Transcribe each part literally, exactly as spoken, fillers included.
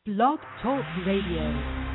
Blog Talk Radio.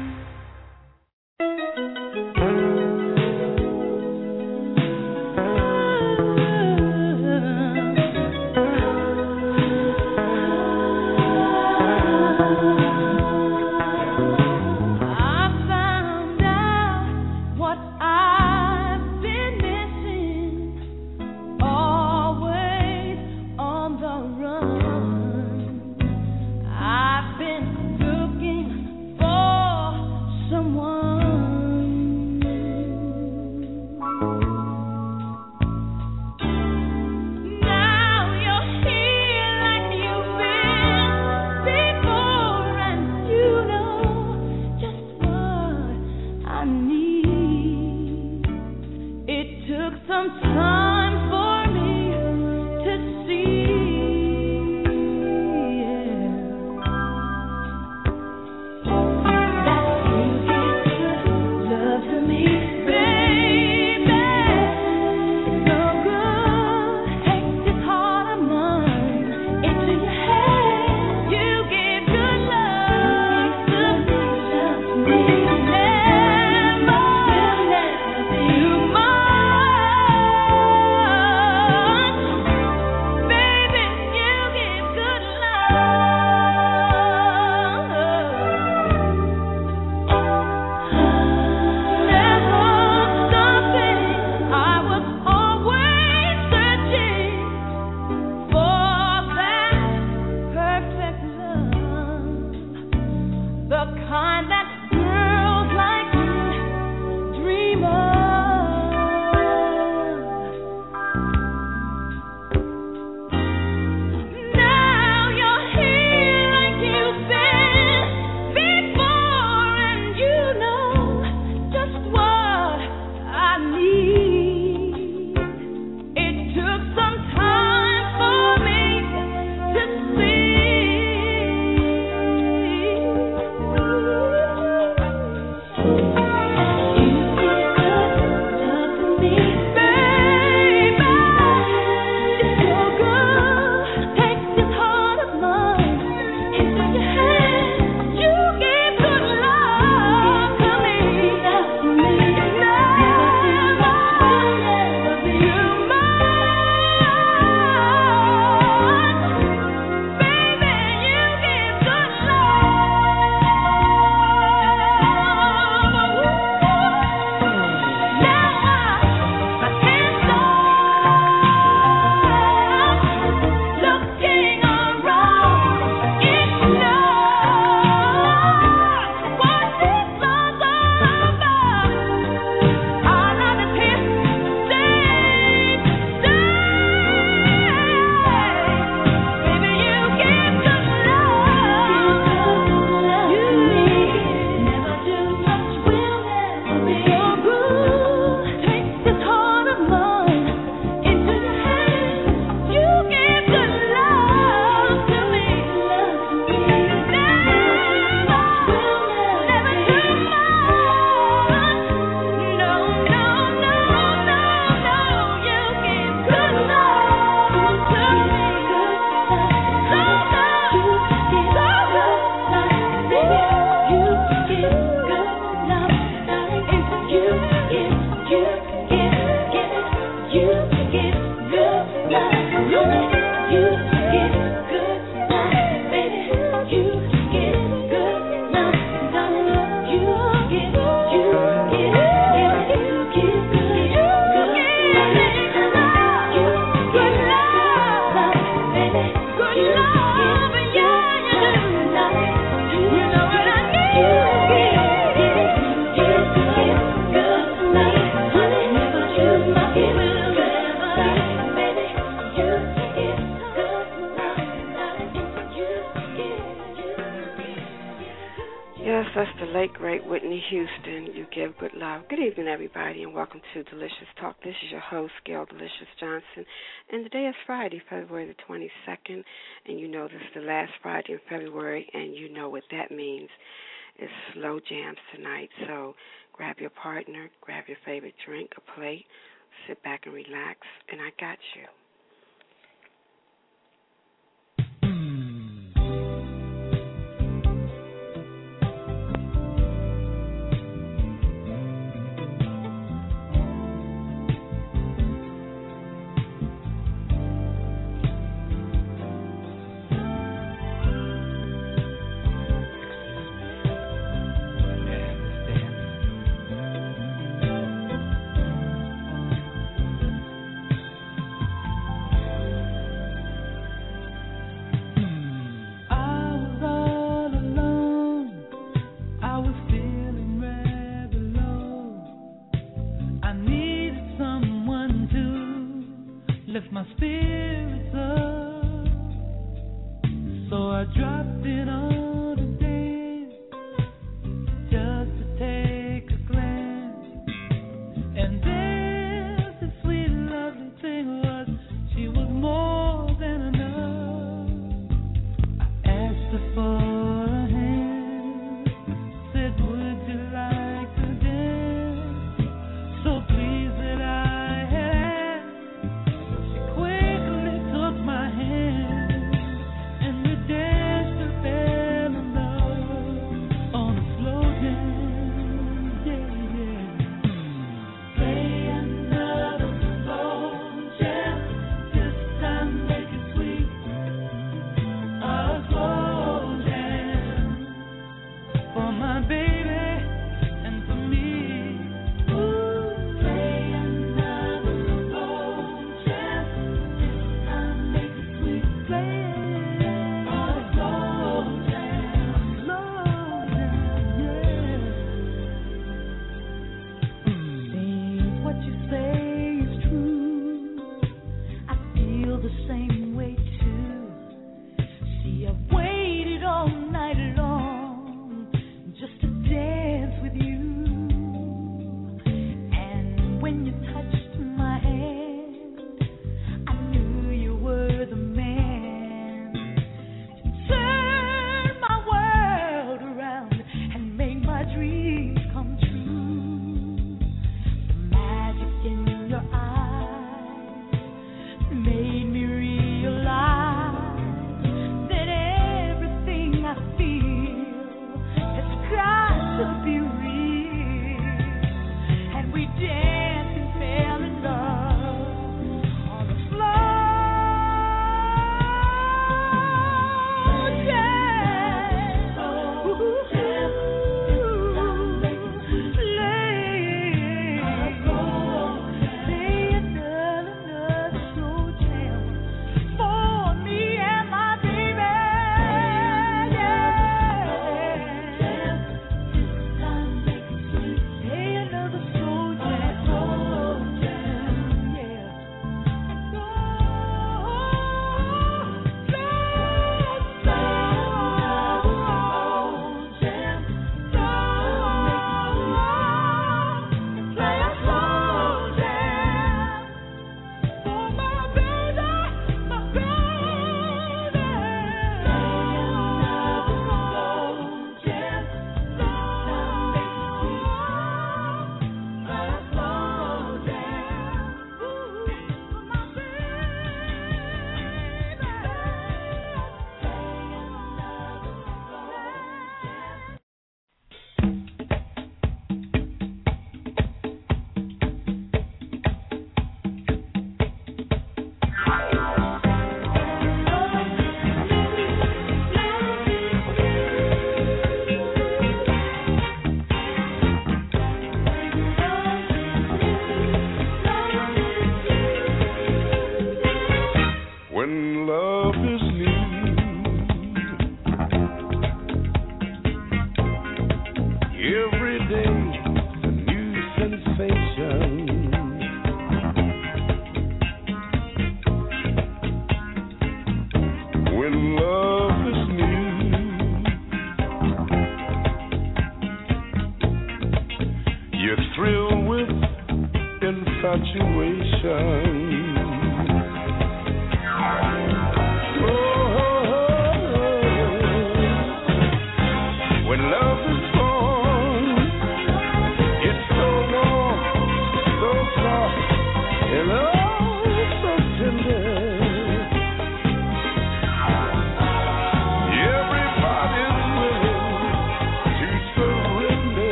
Good evening, everybody, and welcome to Delicious Talk. This is your host, Gail Delicious Johnson, and today is Friday, February the twenty-second, and you know this is the last Friday in February, and you know what that means. It's slow jams tonight, so grab your partner, grab your favorite drink, a plate, sit back and relax, and I got you.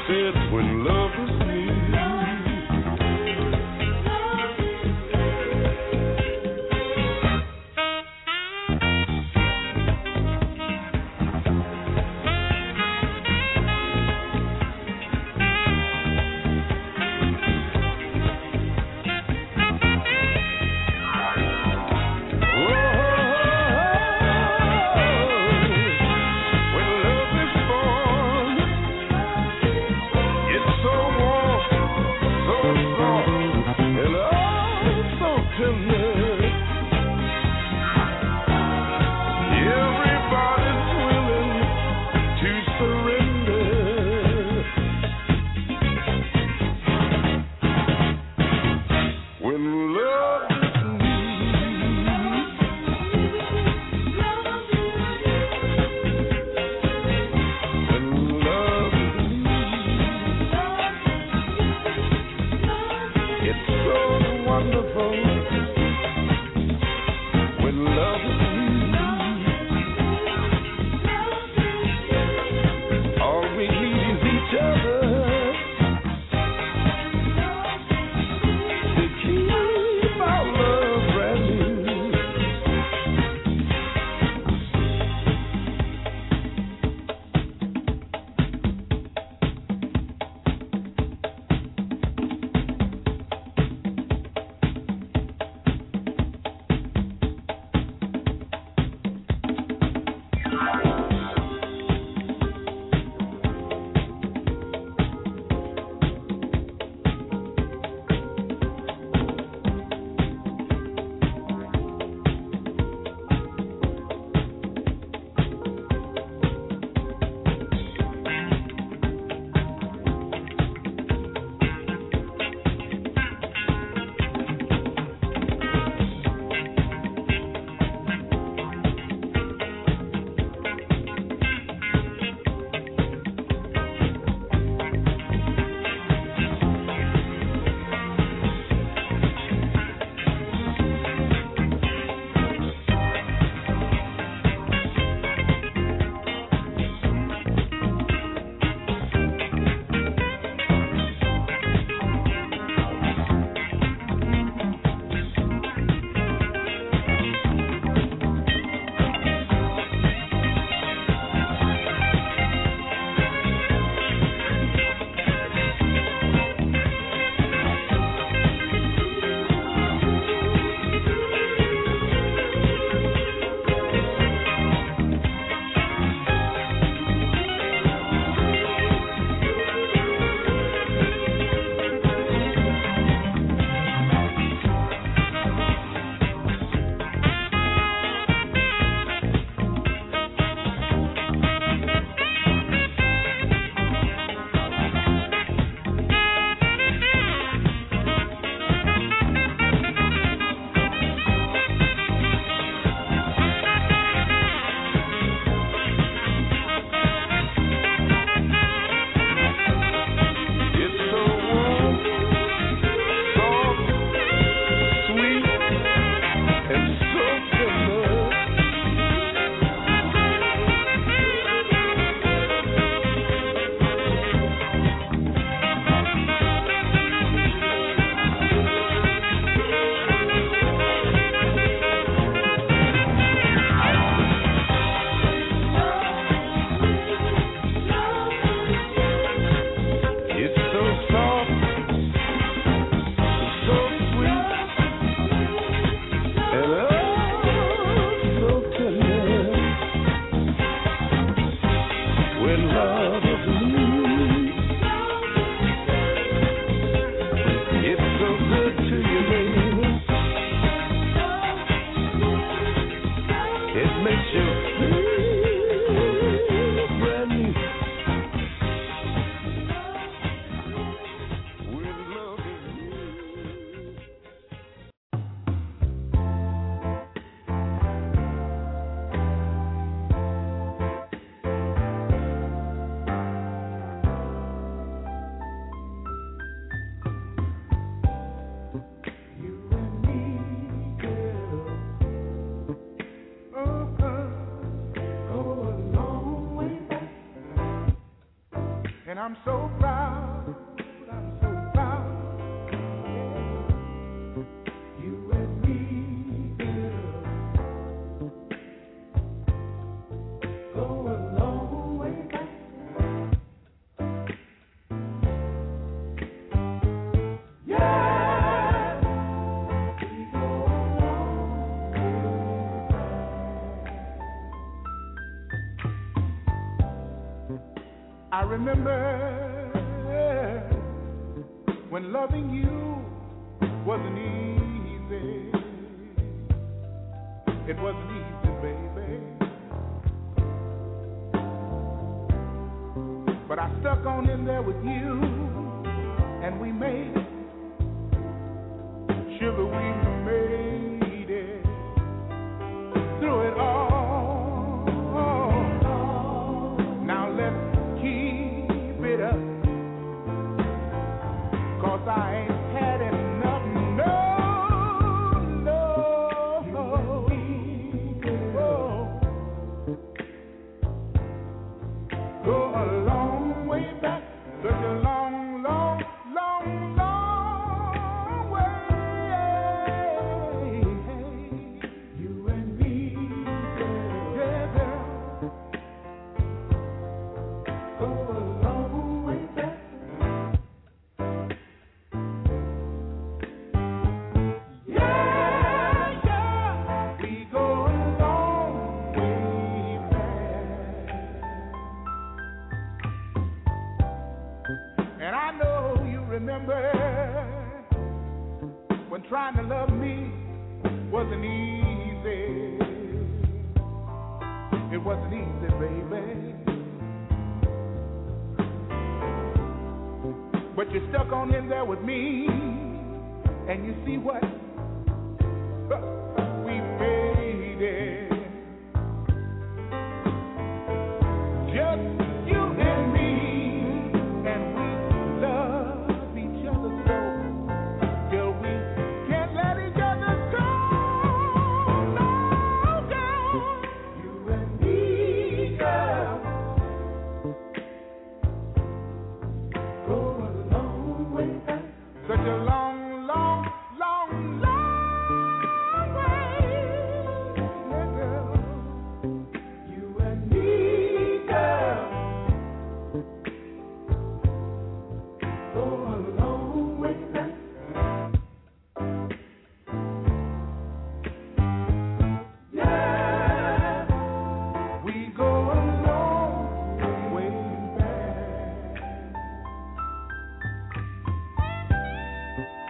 said when love is near. I'm so proud. remember when loving you wasn't easy. It wasn't easy, baby. But I stuck on in there with you, and we made it. Sugar, we made it through it all. Now let's keep it up, 'cause I ain't had enough. No, no. Oh. Go a long way back, such a long, long, long, long way. You and me, together. Go a long way back. Yeah, yeah, we go a long way back. And I know you remember when trying to love me wasn't easy. It wasn't easy, baby. But you stuck on in there with me, and you see what? We made it. Just you and me, and we love each other so till we can't let each other go. No, girl. You and me, girl. Go a long way back. Such a long, long, long, long way. Yeah, girl. You and me, girl. Go a long way back. Yeah, we go a long way back.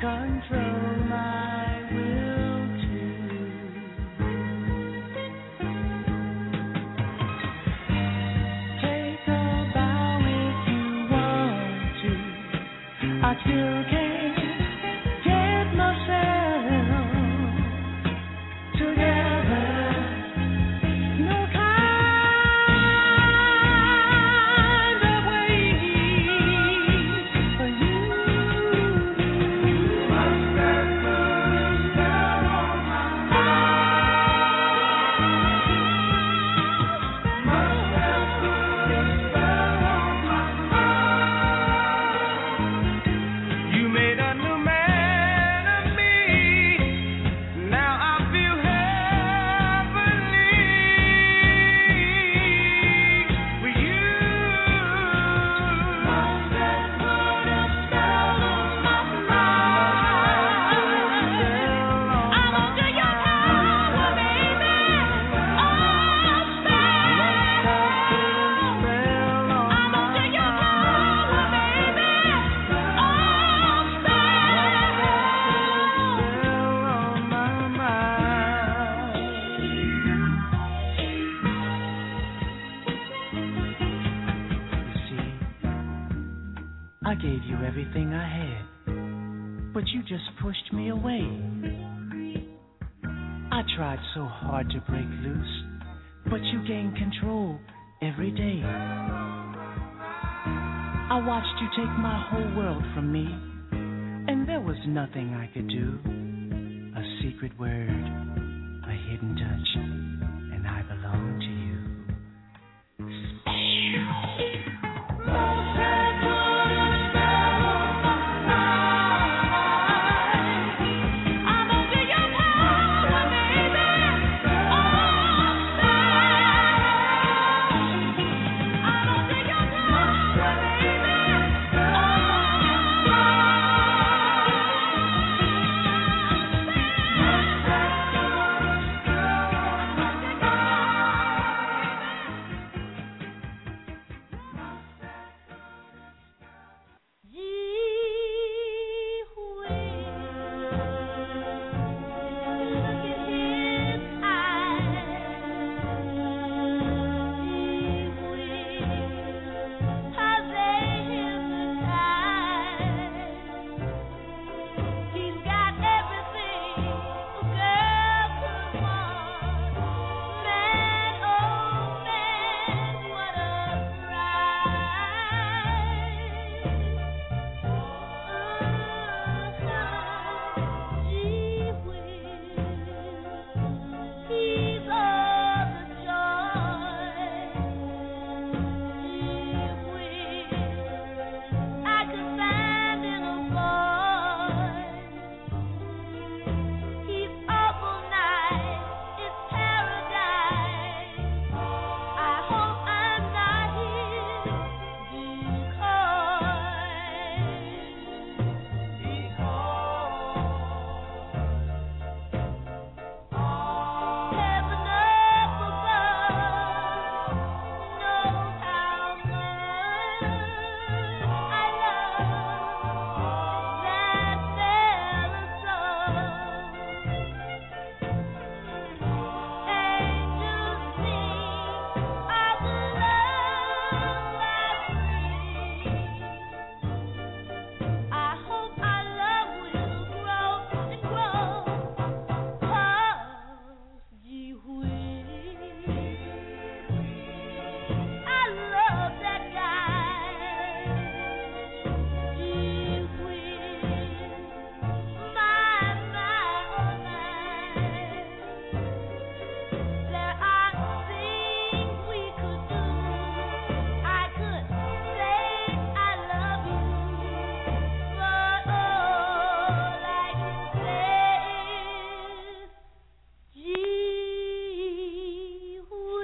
control my will to take a bow if you want to. I still can't get myself together. No kind of wait for you. Must have put a spell on my mind. Must have put a spell on my mind. You made a new man of me. Now I feel heavenly with you. Must have put a spell on my mind. I'm under your power, baby. Oh, spell. I'm under your power, baby. Oh, You see, I gave you everything I had, but you just pushed me away. I tried so hard to break loose, but you gained control every day. I watched you take my whole world from me, and there was nothing I could do. A secret word, a hidden touch, and I belong to you. Must have put a spell on my mind. I'm under your power, baby. Oh, spell. I'm under your power, baby. Oh, He's got everything a girl could want. Man, oh man, what a prize. Gee whiz, he's all the joy. Gee whiz, I could find in a boy. He's awful nice, it's paradise. I hope I'm not his decoy. Heaven up above knows how much I love that fella so. Angels sing of the love I bring. I hope our love will grow and grow. 'Cause gee whiz, I love that guy. Gee whiz, my, my, oh my. There are things we could do. I could say I love you, but all I can say is gee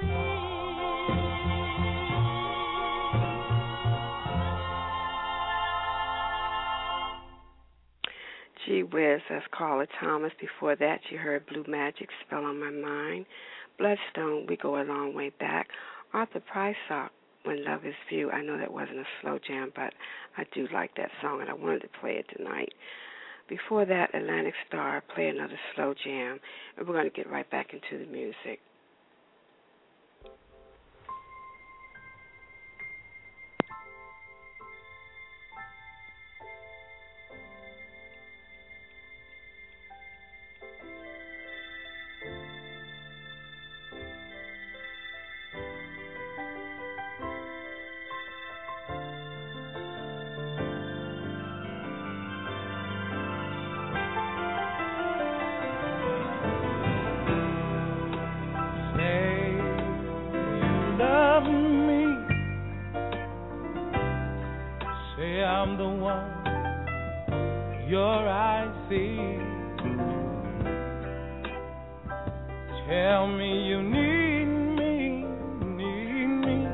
whiz. Gee whiz, that's Carla Thomas. Before that, you heard Blue Magic, Spell on My Mind. Bloodstone, We Go a Long Way Back. Arthur Prysock, When Love Is Few. I know that wasn't a slow jam, but I do like that song, and I wanted to play it tonight. Before that, Atlantic Star, Play Another Slow Jam. And we're going to get right back into the music. I'm the one your eyes see. Tell me you need me, need me.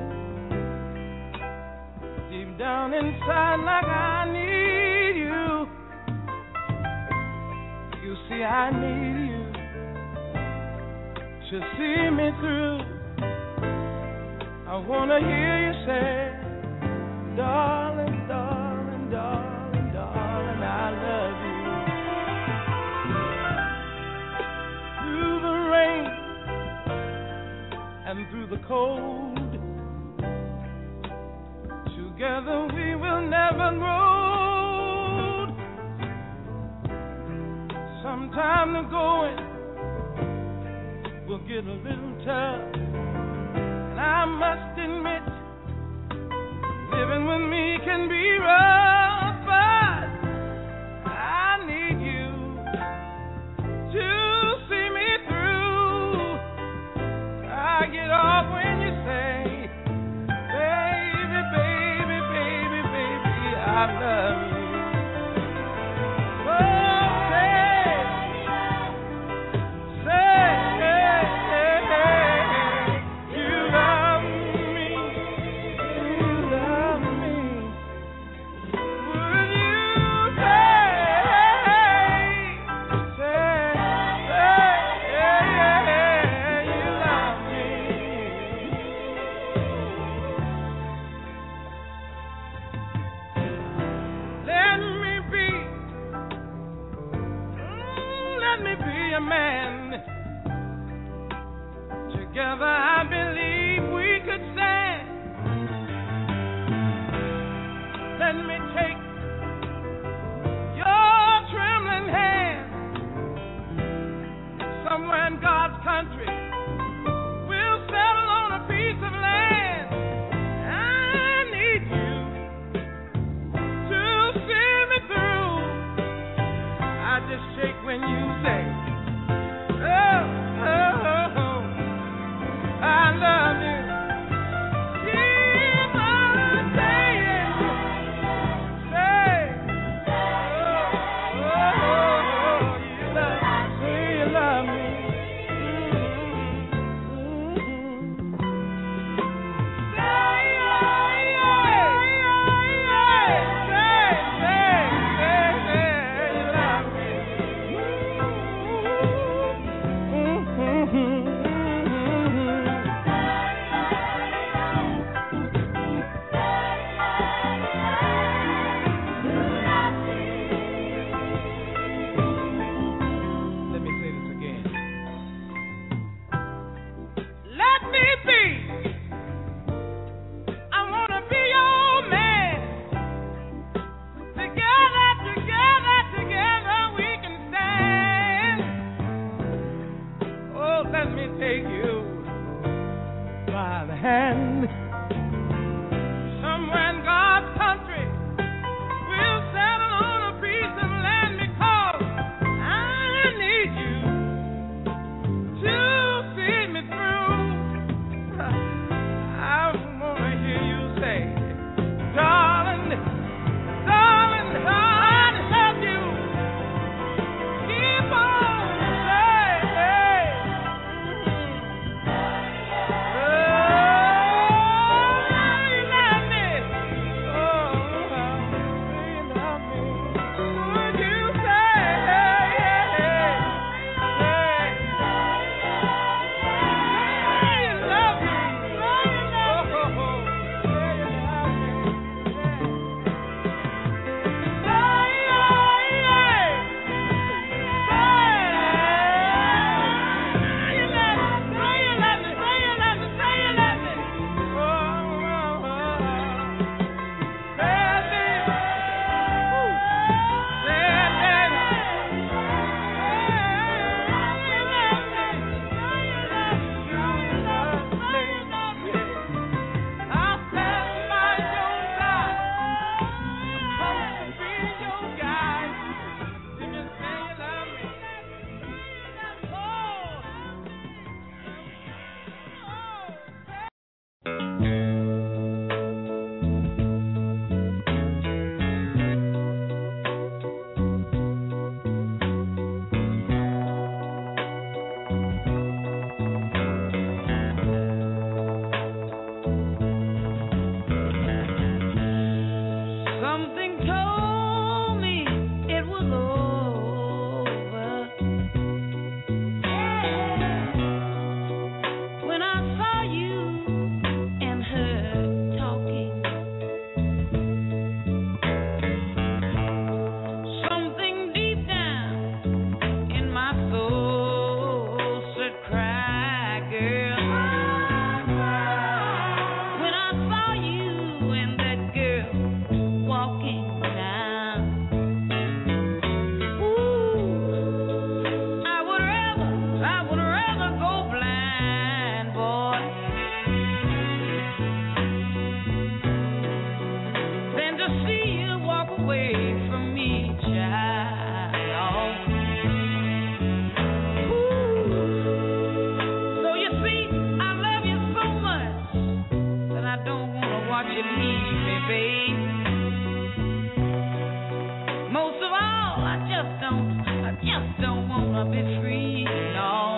Deep down inside like I need you. You see I need you to see me through. I wanna hear you say, darling, darling, darling, darling, I love you. Through the rain and through the cold, together we will never grow. Sometime the going will get a little tough, and I must admit, living with me can be rough, but I need you to see me through. I get off when you say, baby, baby, baby, baby, I love you. Oh, say, say, you love me. Man, together I believe we could stand. Let me take your trembling hand. Somewhere in God's country we'll settle on a piece of land. I need you to see me through. I just shake when you say, I love you. Keep on saying, say, oh, oh, oh, you love me, you love me. Mm-hmm. Say, yeah, yeah, yeah, say, say, say, say, you love me. Mm-hmm. just don't wanna be free, no.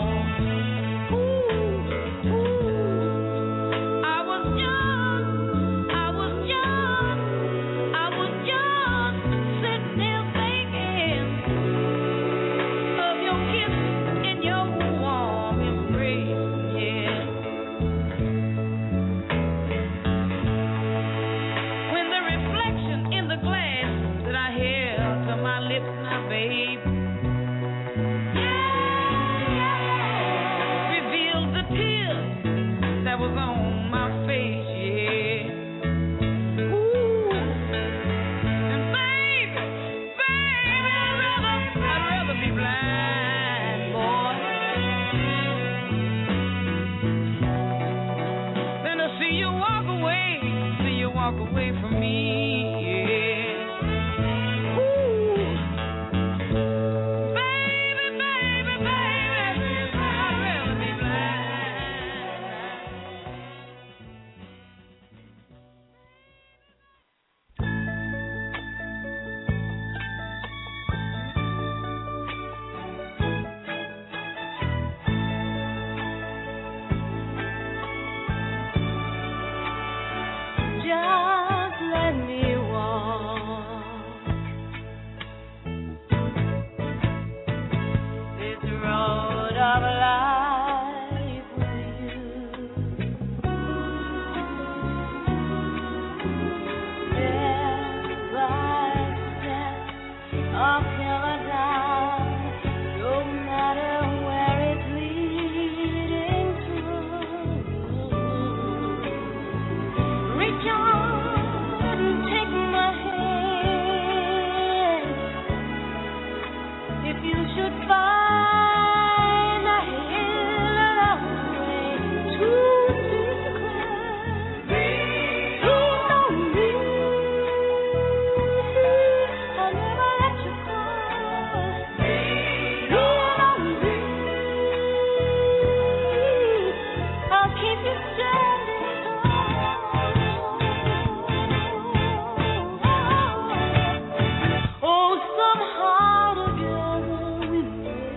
Oh, somehow together we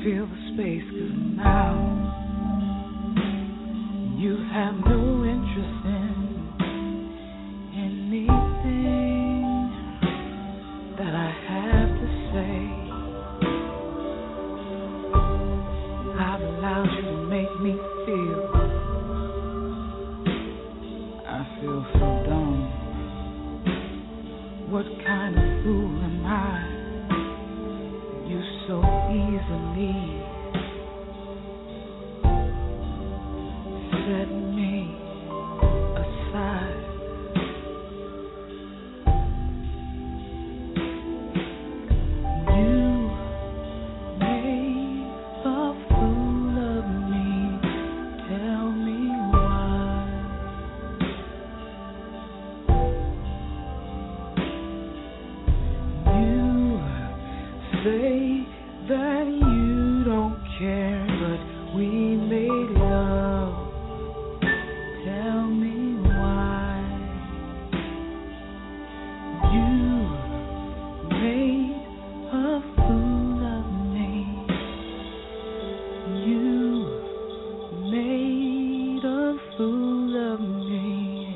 feel the space, 'cause now you have no interest in anything that I have to say. I've allowed you to make me feel. I feel so dumb. What kind of fool am I? You so easily set me aside. You made a fool of me. Tell me why. You say that you don't care, but we made love. Tell me why. You made a fool of me. You made a fool of me.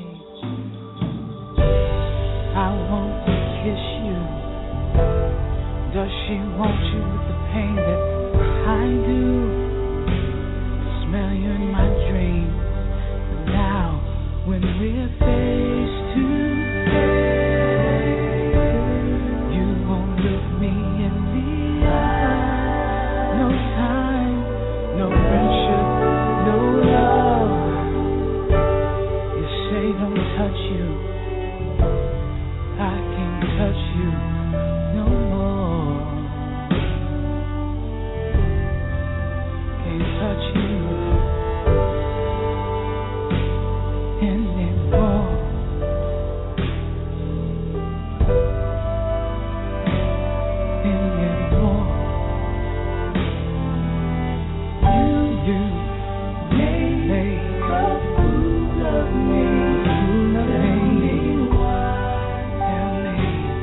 I want to kiss you. Does she want you with the pain that I do? Smell you in my dreams. Now, when we're face to face, you won't look me in the eye. No time, no friendship, no love. You say don't touch you. I can't touch you no more. Can't touch you anymore. Anymore. You, you made a fool of me. Fool of me. Tell me,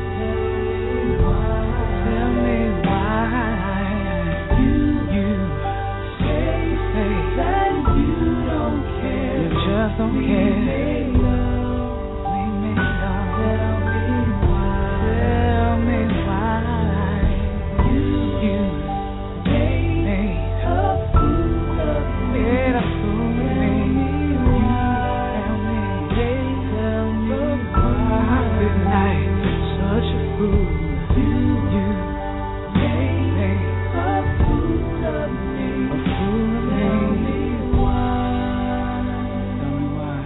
tell me why. You, you say, say that you don't care. You just don't care. We made love. We made love. Tell me why. Tell me why. You, you made a fool of me. Made a fool of me. Tell me, tell me why. Good night, such a fool. You, you made a fool of me. A fool of me. Tell me why. Tell me why.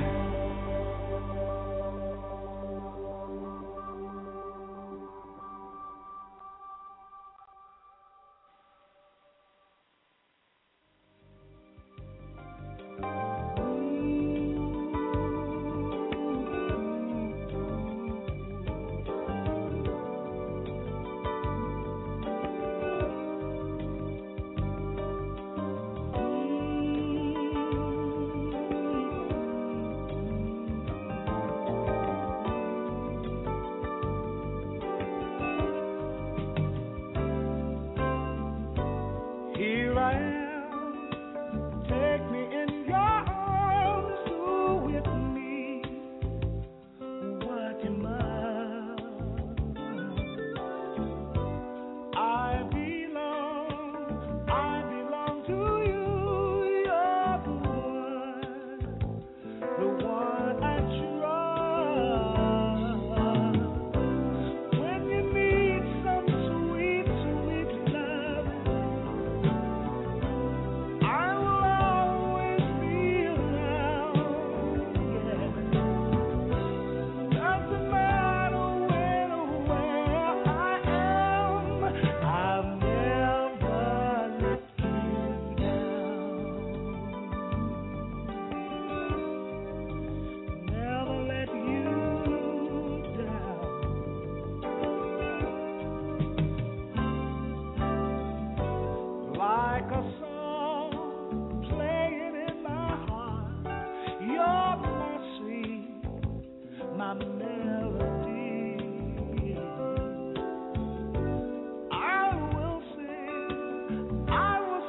Here I am, take me in your arms, do with me what you must. I belong, I belong to you, you're the one, the one I trust. When you need some sweet, sweet love, I will always be around. Yeah. Doesn't matter when or where I am, I'll never let you down. Never let you down. Like a song playing in my heart, you're my sweet, my melody. I will sing, I will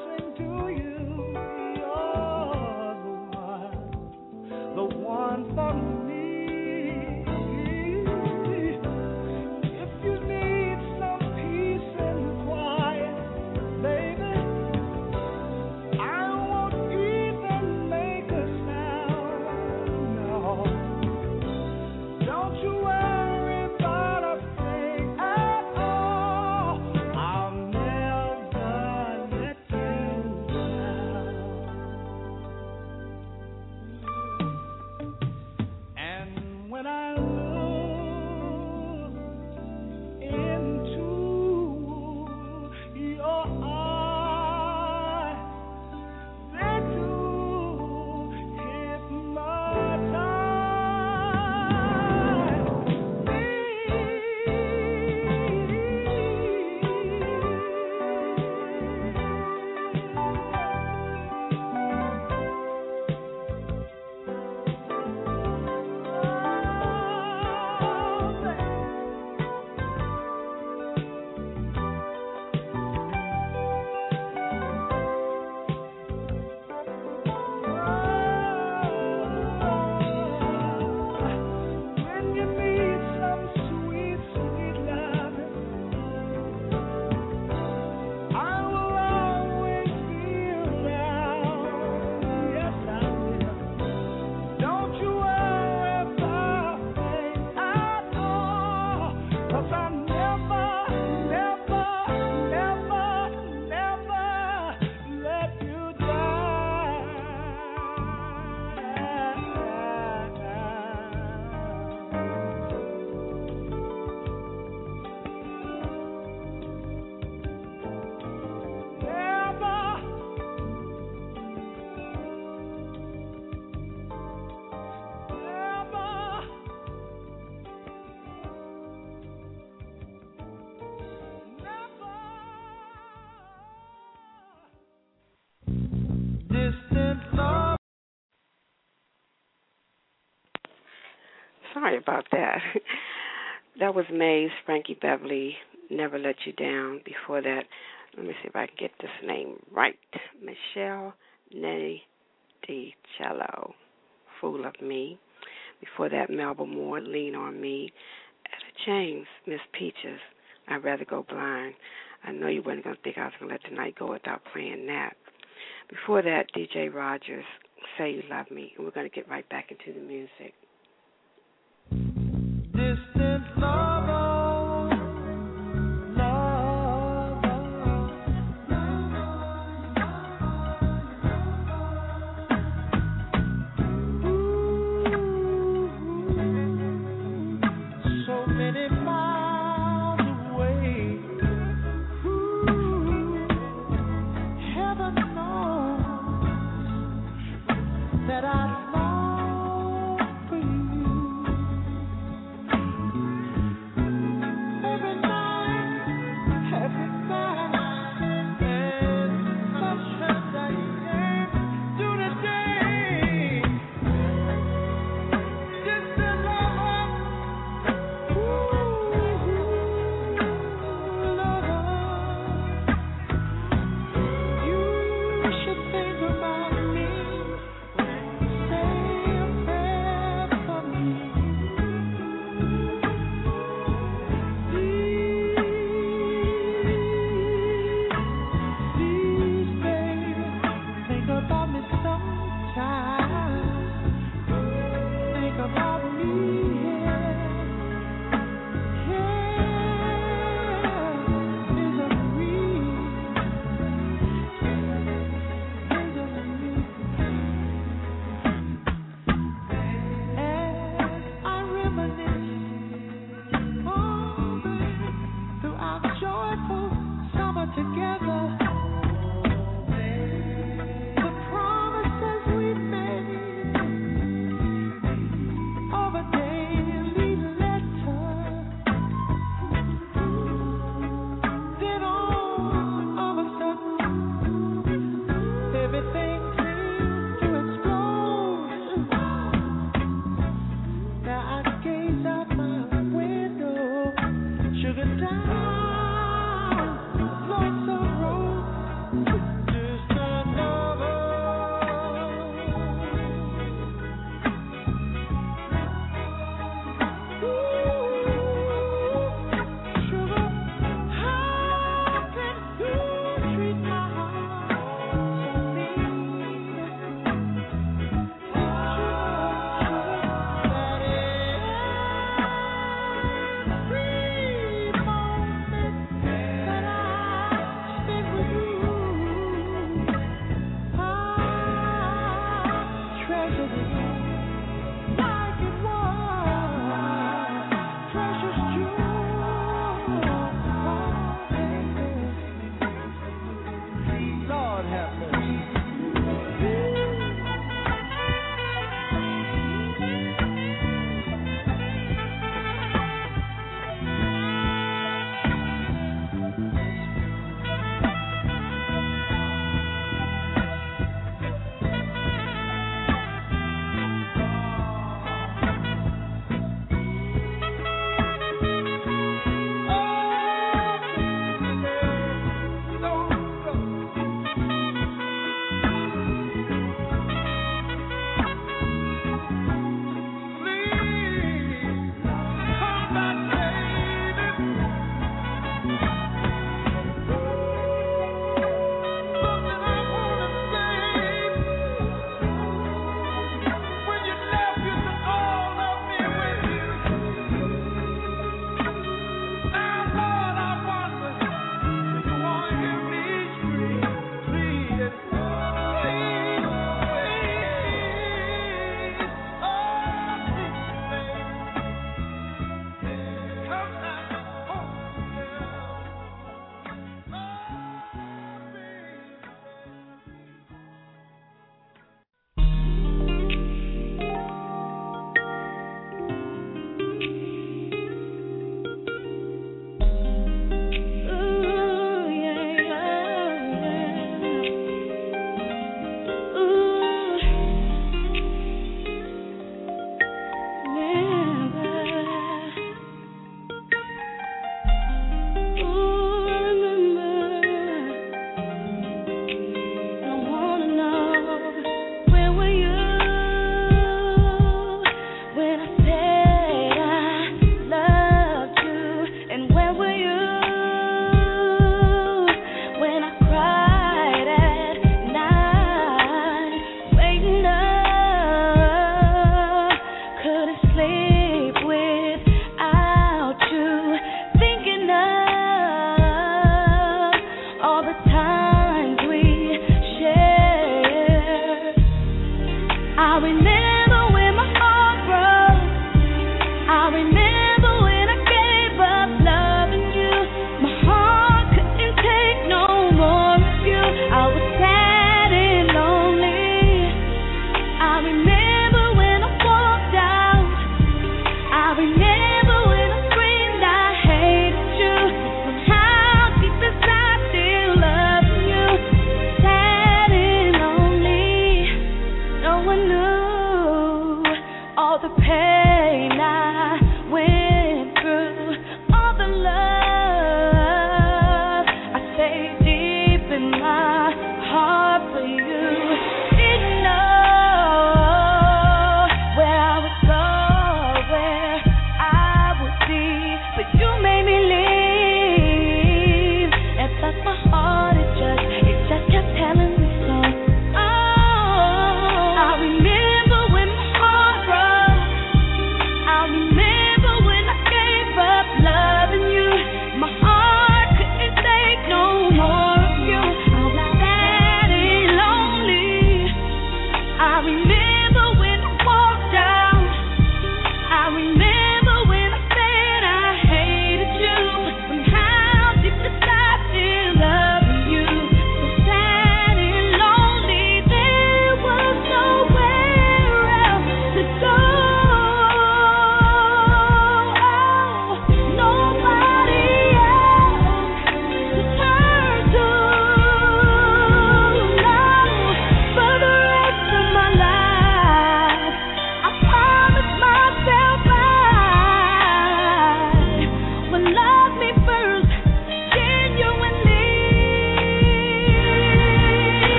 sorry about that. That was Maze, Frankie Beverly, Never Let You Down. Before that, let me see if I can get this name right. Michelle Nettie DiCello, Fool of Me. Before that, Melba Moore, Lean on Me. Etta James, Miss Peaches, I'd Rather Go Blind. I know you weren't going to think I was going to let the night go without playing that. Before that, D J Rogers, Say You Love Me. And we're going to get right back into the music. Distant lover. That I long for you.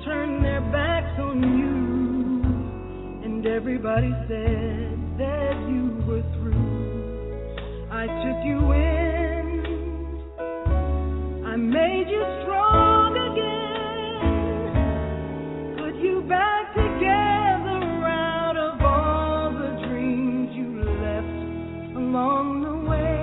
turned their backs on you, and everybody said that you were through. I took you in, I made you strong again, put you back together out of all the dreams you left along the way.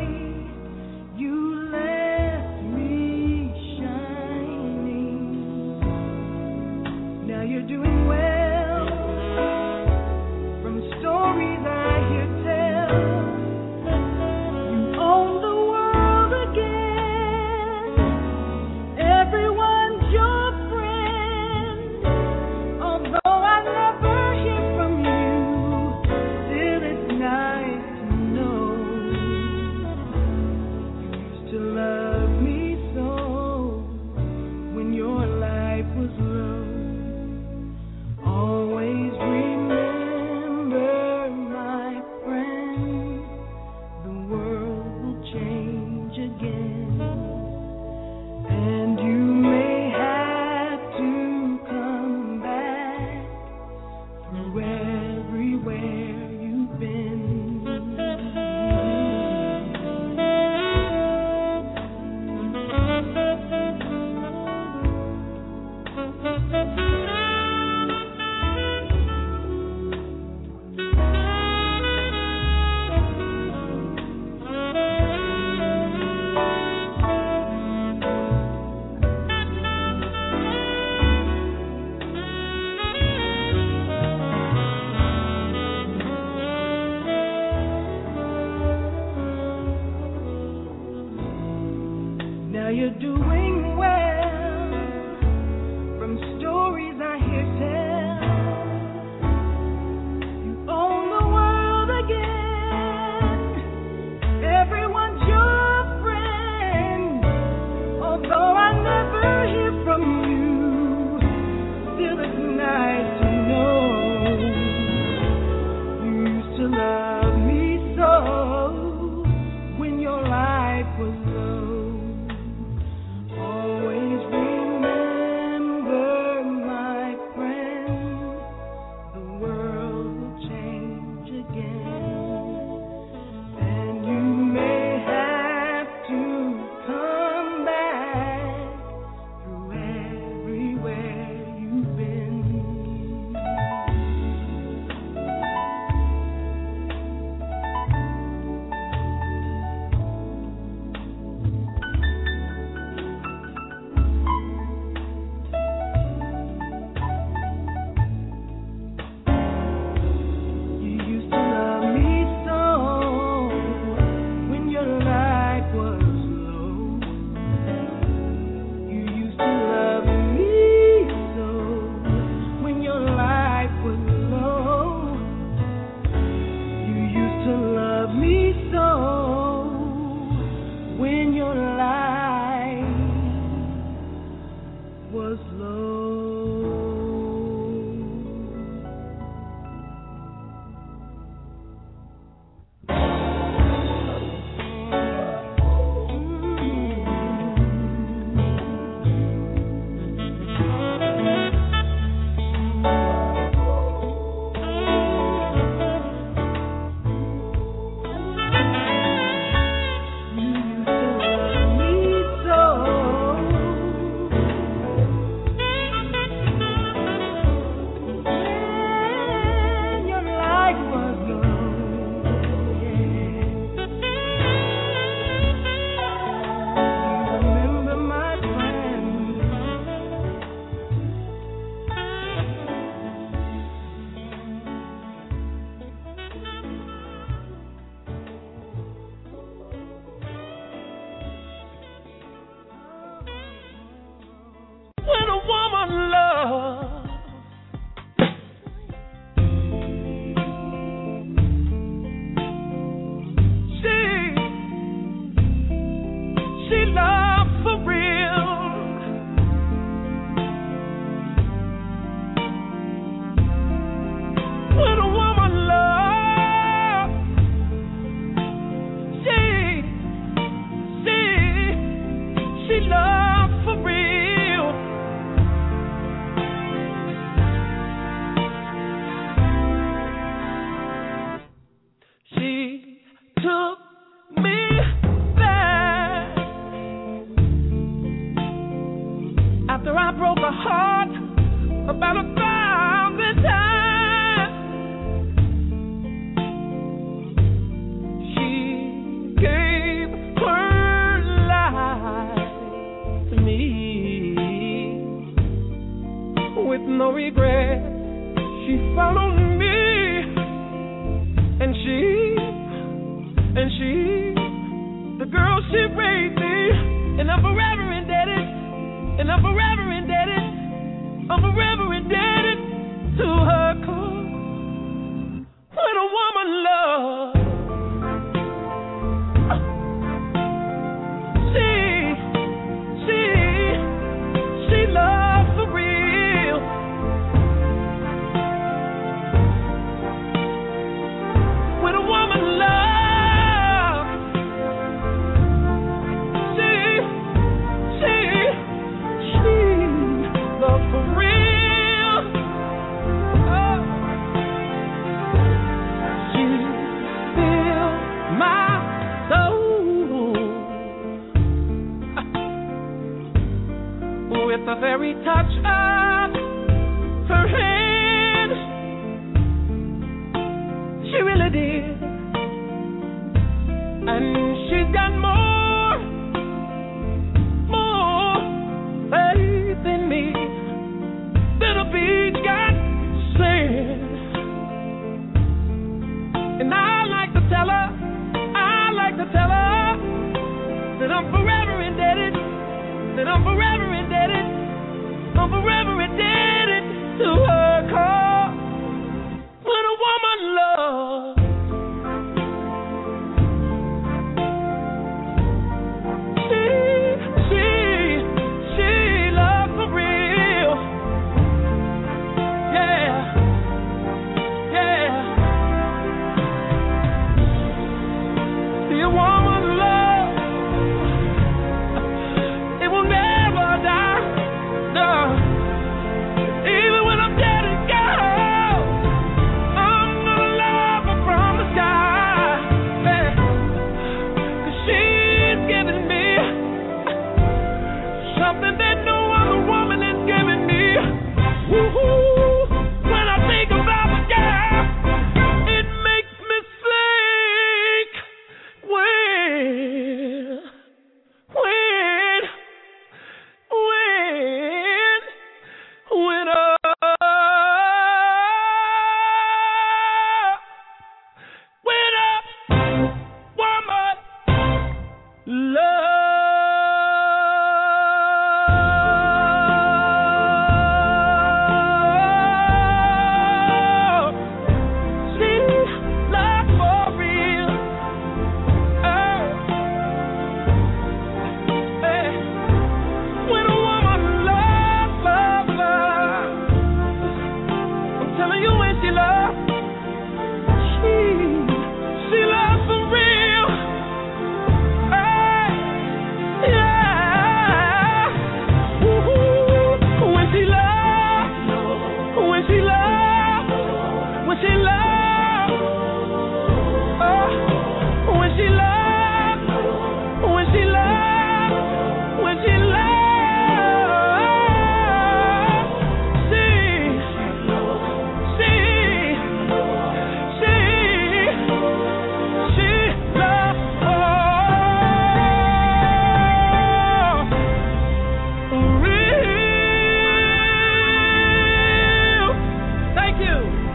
You're doing well from stories I hear tell. You own the world again. Everyone's your friend. Although I never hear from you, still it's nice to know you used to love me so when your life was low. Always remember, my friend, the world will change again, and you may have to come back through everywhere you've been. Now you're doing well from stories with no regret. She followed me, and she, and she, the girl she raised me, and I'm forever indebted, and I'm forever indebted, I'm forever indebted to her cause. When a woman loves, she, she, she loves for real. When a woman loves, she, she, she loves for real. Oh. She fills my soul with the very touch of her hand. She really did. And she's got more, more faith in me than a beach got sand. And I like to tell her, I like to tell her that I'm forever indebted, that I'm forever indebted, I'm forever indebted to her cause. When a woman loves, she, she, she loves for real. Yeah, yeah. See a woman love, it will never die. No. Even when I'm dead and gone, I'm gonna love her from the sky. Yeah. 'Cause she's giving me something that no other woman has given me. Woo-hoo. When I think about the girl, it makes me think. When, when, when, when a when a woman loves, she loves for real. Oh, hey. When a woman loves, loves, loves, I'm telling you when she loves, she, she loves for real. Hey, yeah. Woo-hoo. When she loves, when she loves, when she loves, oh, when she loves, when she loves, when she loves, she, she, she, she loves for real. Thank you.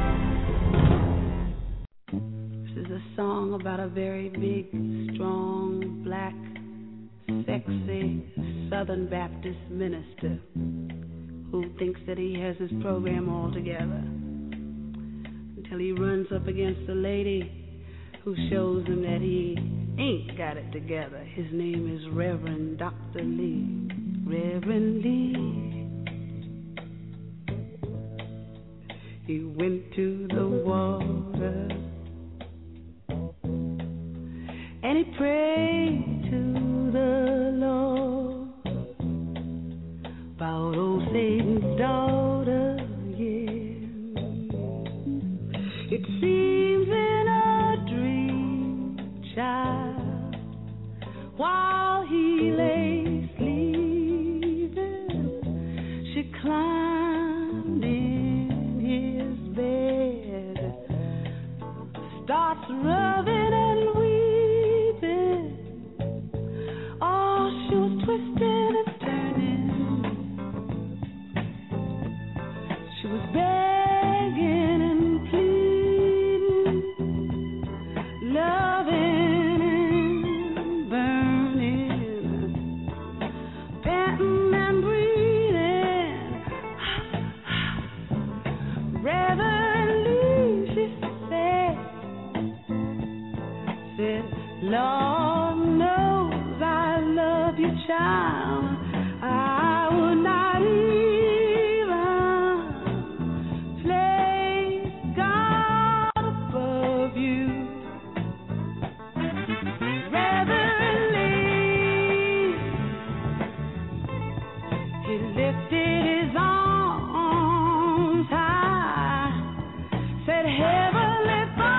This is a song about a very big, strong, black, sexy Southern Baptist minister who thinks that he has his program all together until he runs up against a lady who shows him that he ain't got it together. His name is Reverend Doctor Lee. Reverend Lee. He went to the water and he prayed to the Lord about old Satan's daughter, yeah. It seems in a dream, child, while he lay sleeping, she climbed in his bed, starts rubbing and weeping. Oh, she was twisting and turning She was begging and pleading, loving and burning, panting and breathing. Reverently, she said, said, Lord knows I love you, child. I would not even place God above you. Reverently, he lifted his arms high, said, Heavenly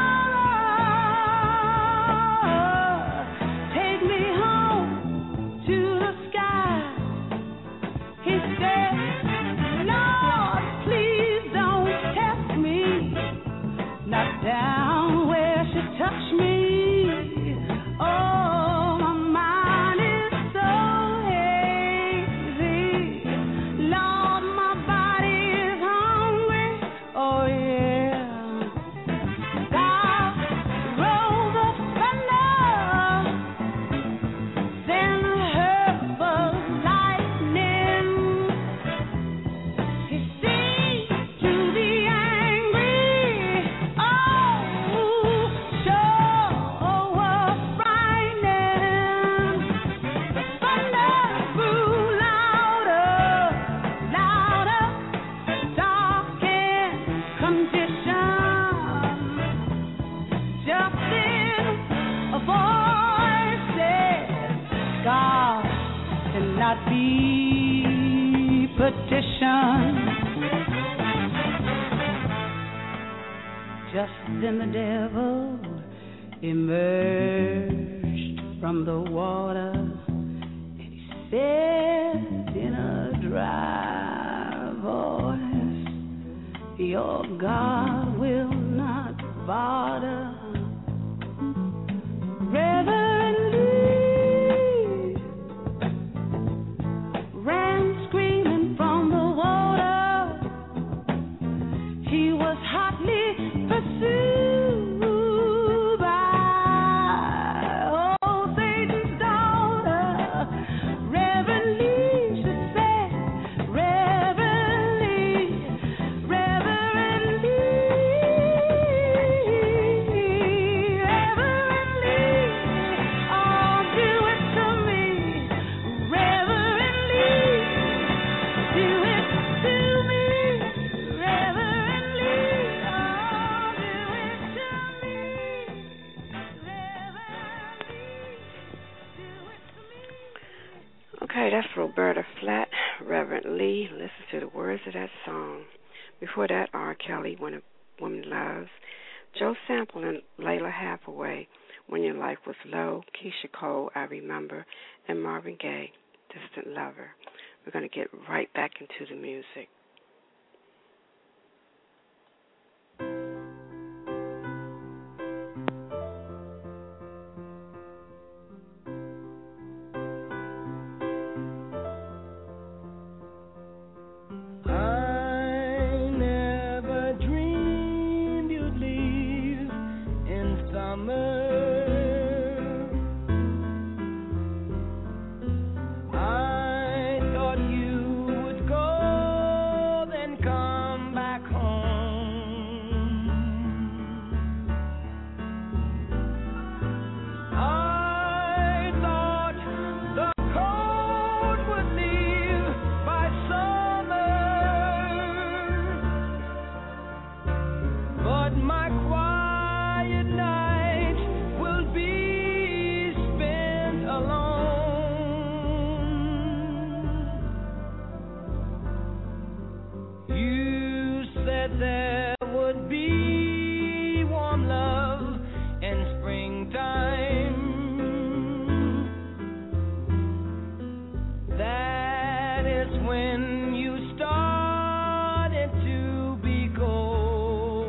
Father, take me home to the sky. He said, Lord, please don't test me, not down where she touched me. Oh, my mind is so hazy. Lord, my body is hungry. Oh, yeah. God rolled the thunder, then heard the lightning. He seemed to be angry. Oh, sure was frightening. The thunder grew louder, louder, dark and condition. Just then a voice said, God cannot be petitioned. Just then the devil emerged from the water, and he said in a dry voice, your God will not bother. Reverently ran screaming from the water. He was hotly pursued by old Satan's daughter. Reverently, she said, reverently, reverently, reverently, oh, do it to me. Reverently, do it to me. Reverently, oh, do it to me. Reverently, do it to me. Okay, that's Roberta Flack, Reverend Lee. Listen to the words of that song. Before that, R. Kelly, When a Woman Loves. Joe Sample and Layla Hathaway, When Your Life Was Low. Keisha Cole, I Remember. And Marvin Gaye, Distant Lover. We're going to get right back into the music. I never dreamed you'd leave in summer. I thought you would go, then come back home. I thought the cold would leave by summer, but my quiet night will be spent alone. You said there would be warm love in springtime. That is when you started to be cold.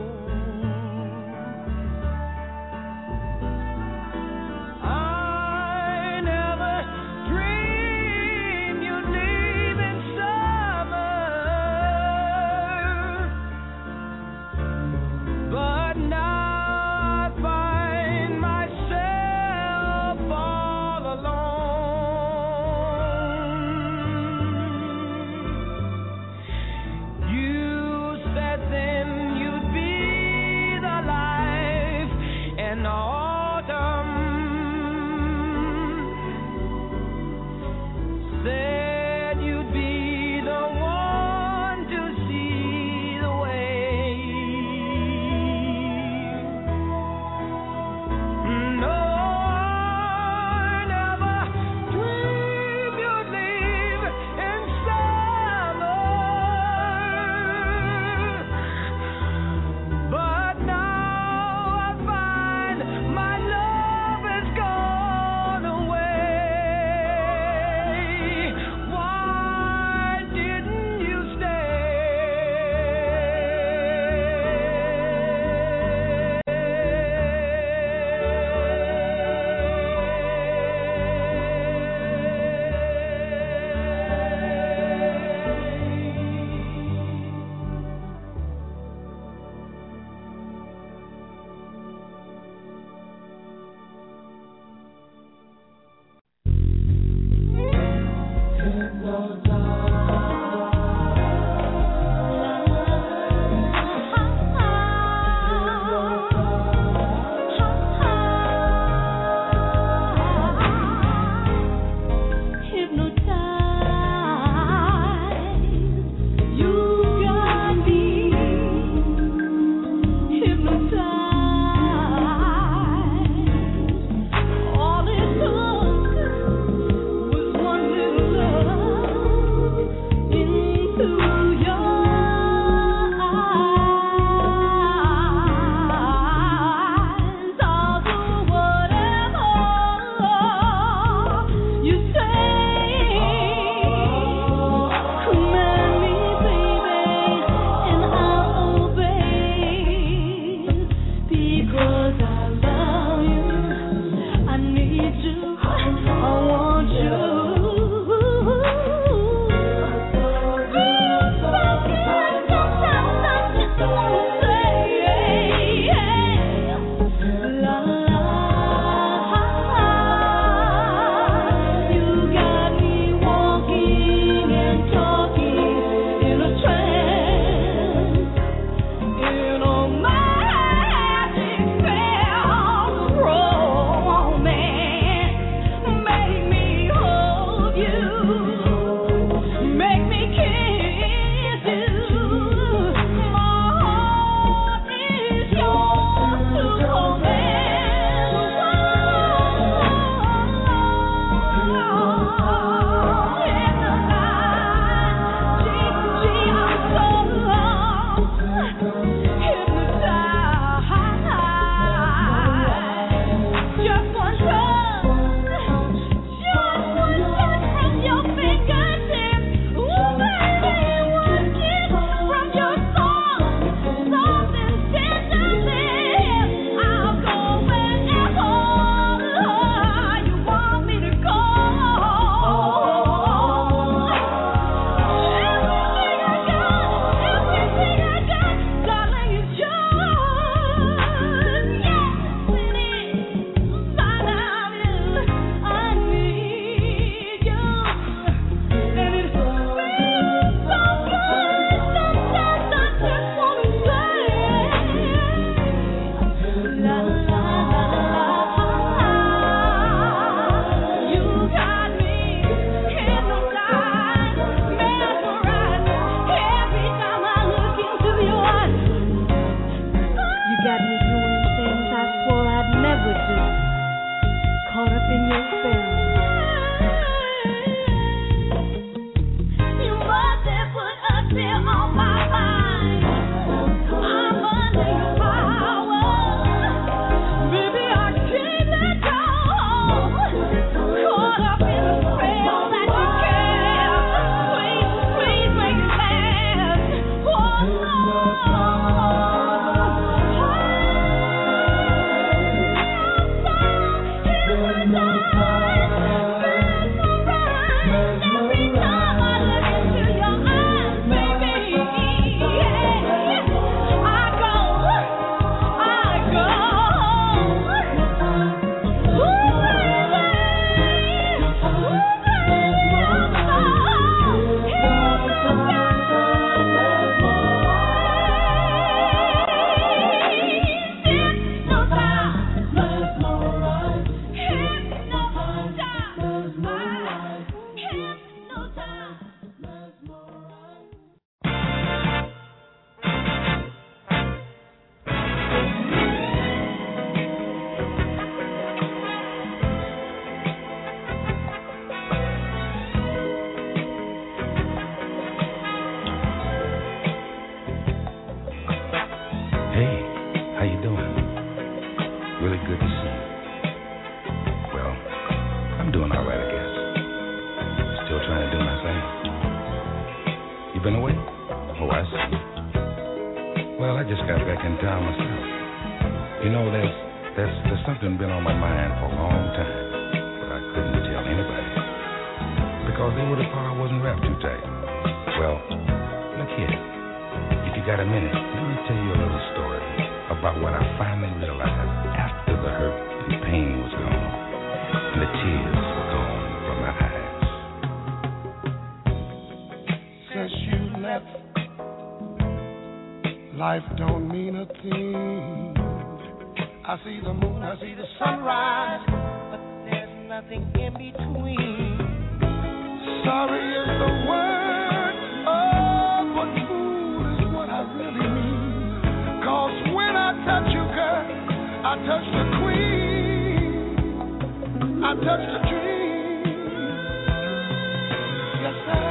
I never dreamed you'd leave in summer, Well, I just got back in town myself. You know, there's, there's, there's something been on my mind for a long time, but I couldn't tell anybody because they would have thought I wasn't wrapped too tight. Well, look here. If you got a minute, let me tell you a little story about what I finally realized after the hurt and pain was gone and the tears were gone from my eyes. Since you left, life don't mean a thing. I see the moon, I see the sunrise, but there's nothing in between. Sorry is the word, oh, but fool is what I really mean. Cause when I touch you, girl, I touch the queen, I touch the dream. Yes, I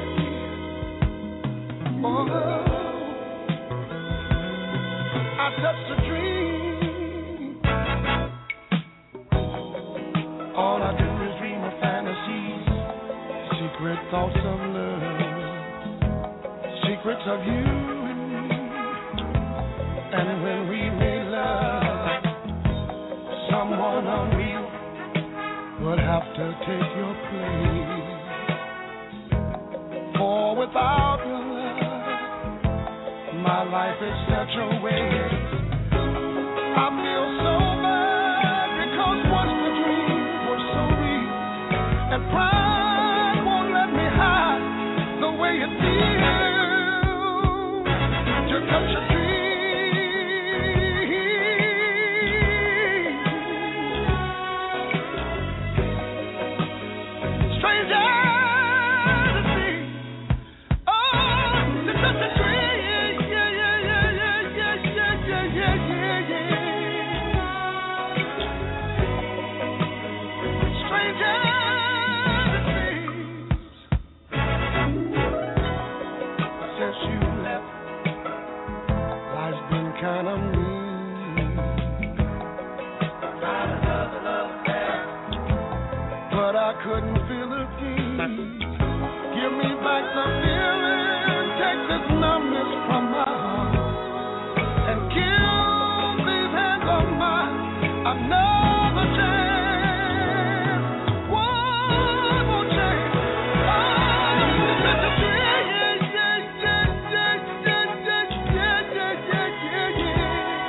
did. Oh, I touch the dream. All I do is dream of fantasies, secret thoughts of love, secrets of you and me. And when we made love, someone unreal would have to take your place. For without your love, my life is such a waste. I feel so bad because once the dreams were so real, and pride won't let me hide the way it feels to touch a dream. Stranger to see, oh, to touch a dream, yeah, yeah, yeah, yeah, yeah, yeah, yeah, yeah, yeah, yeah. Stranger to see. Since you left, life's been kind of mean. Got another love there, but I couldn't feel the peace. Give me back the feeling, take this numbness from my heart, and give these hands of mine another chance, one more chance. Oh, it's such a chance, yeah, yeah, yeah, yeah, yeah, yeah, yeah, yeah, yeah, yeah.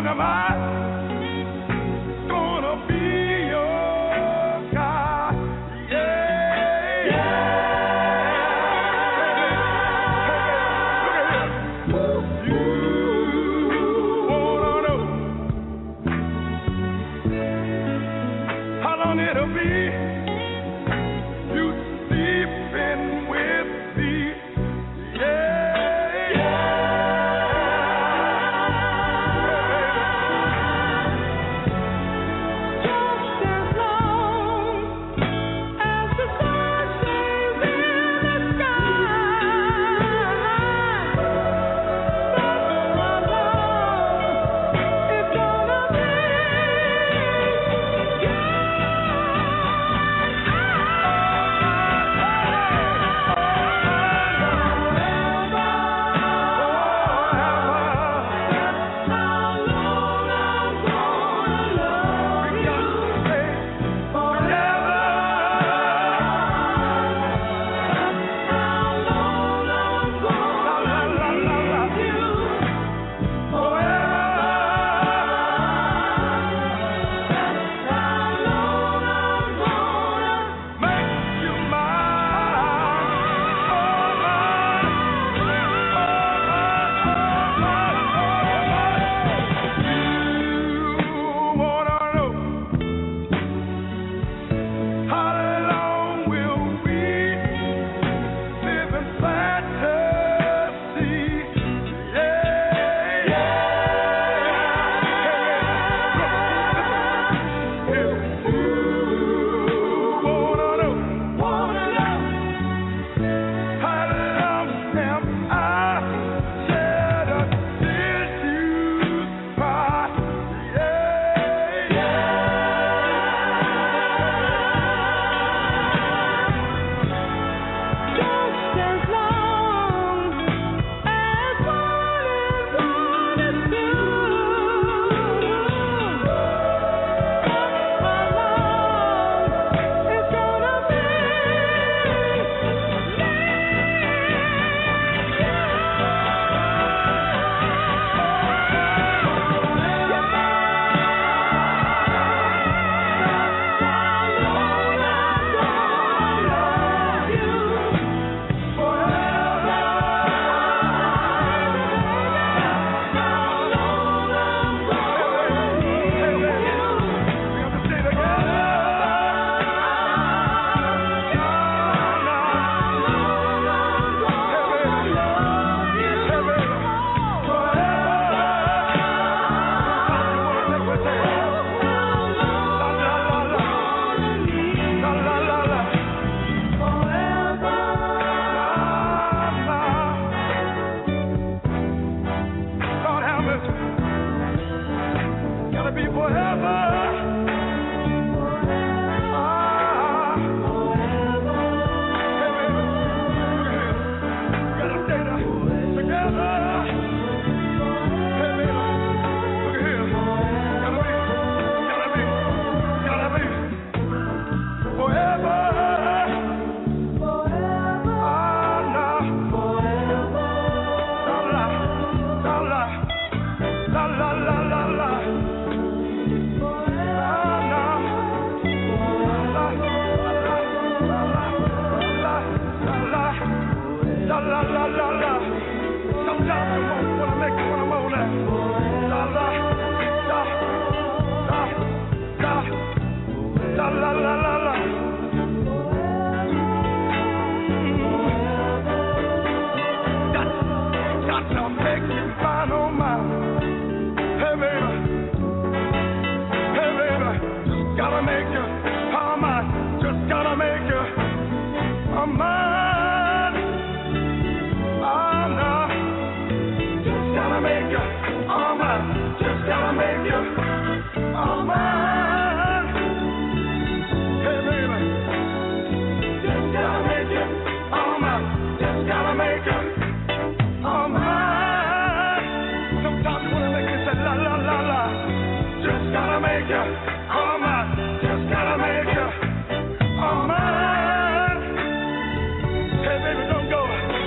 am I gonna be your guy? Yeah, yeah. You wanna know how long it'll be you sleeping with me? Yeah, Just as long as the sun shines in the sky, that's how long it's gonna be.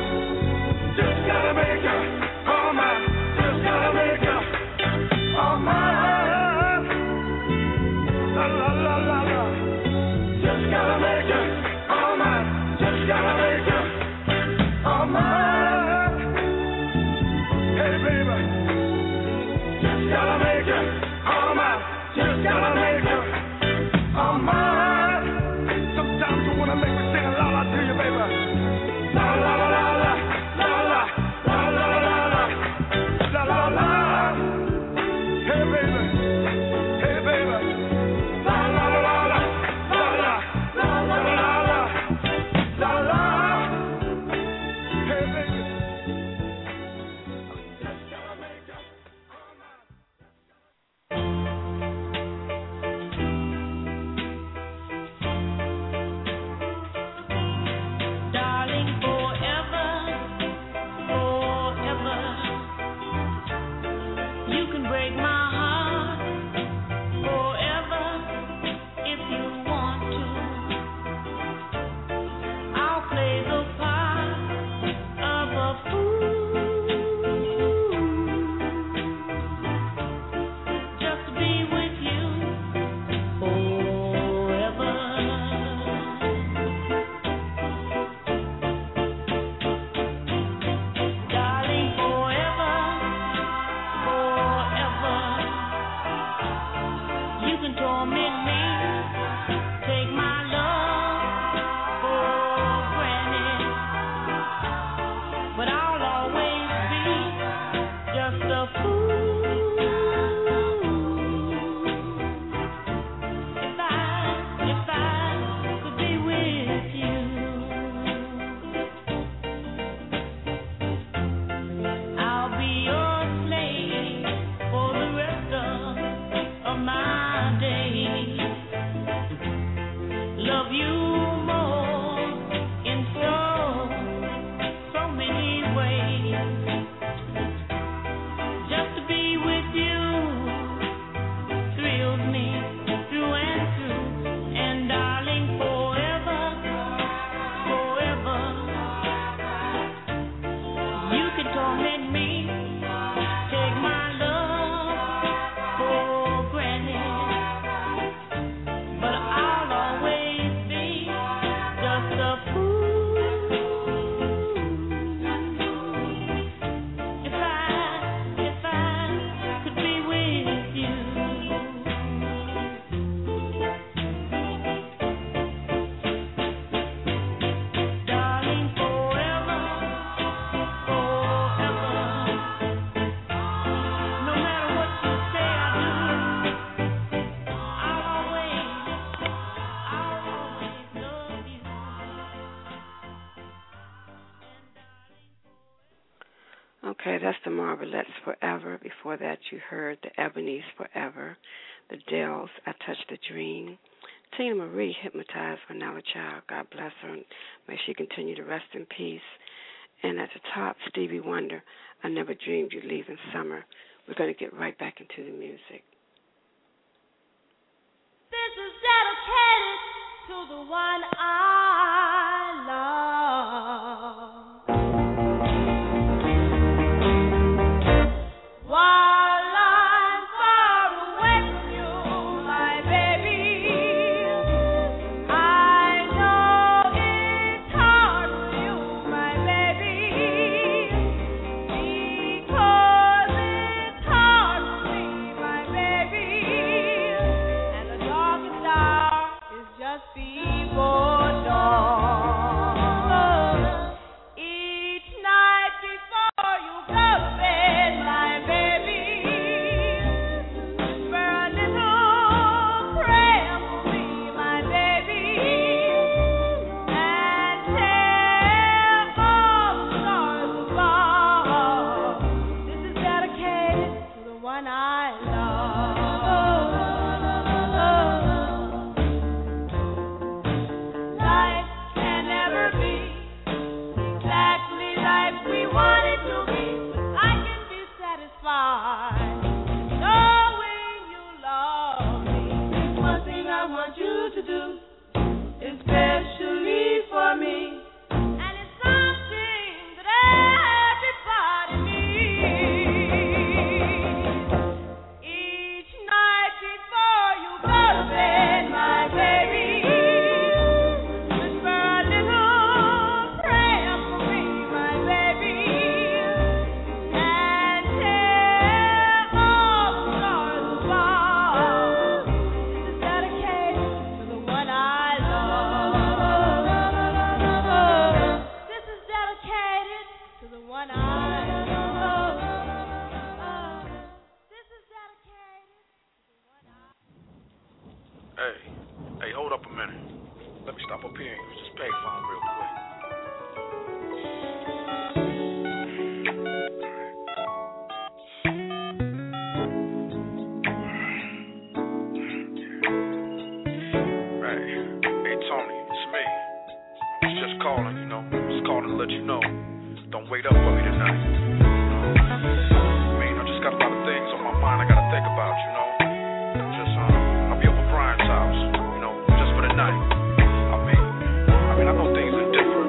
Oh, my. can torment me, take my love for granted, but I'll always be just a fool if I, if I could be with you. I'll be your slave for the rest of, of my days. Love you more in so, so many ways. Just to be with you thrills me through and through. And darling, forever, forever, you can torment me, take my love for granted, but I'll always be just a fool if I, if I could be with you. Darling, forever, forever, no matter what you say I do, I'll always, I'll always love you. Okay, that's the Marvelettes Forever. Before that, you heard the Ebony's Forever, the Dells, I Touched the Dream, Tina Marie, Hypnotized for Now a Child. God bless her, and may she continue to rest in peace. And at the top, Stevie Wonder, I Never Dreamed You'd Leave in Summer. We're going to get right back into the music. This is dedicated to the one I love. While I'm far away from you, my baby, I know it's hard for you, my baby, because it's hard for me, my baby, and the darkest hour is just before dawn. Each night before you go to bed, my baby, whisper a little prayer for me, my baby, and tell all the stars above. This is dedicated to the one I love. Life can never be exactly like we want it to be, but I can be satisfied knowing you love me. There's one thing I want you to do, especially for me, and it's something that everybody needs. Each night before you go to bed, my baby, whisper a little prayer for me, my baby, and tell all the stars above. This is dedicated to the one I love. This is dedicated to the one I love. This is dedicated to the one I Hey, hey, hold up a minute. Let me stop up here and use this payphone real quick. Hey, hey Tony, it's me. I was just calling, you know, just calling to let you know. Don't wait up for me tonight. I mean, I just got a lot of things on my mind I gotta think about, you know. Just, um, I'll be over Brian's house, you know, just for the night. I mean, I mean, I know things are different.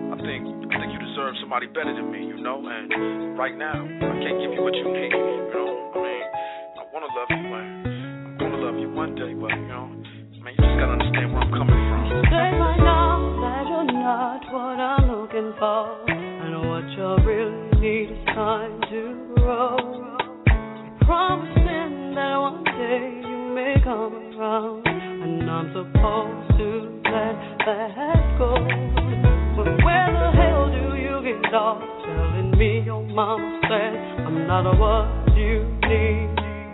I think I think you deserve somebody better than me, you know. And right now, I can't give you what you need, you know. I mean, I want to love you, man. I'm gonna love you one day, but you know, man, you just gotta understand where I'm coming from. You say right now that you're not what I'm looking for, and what you really need is time to grow. You're promising that one day you may come around, and I'm supposed to let that go. But where the hell do you get off telling me your mama said I'm not what you need?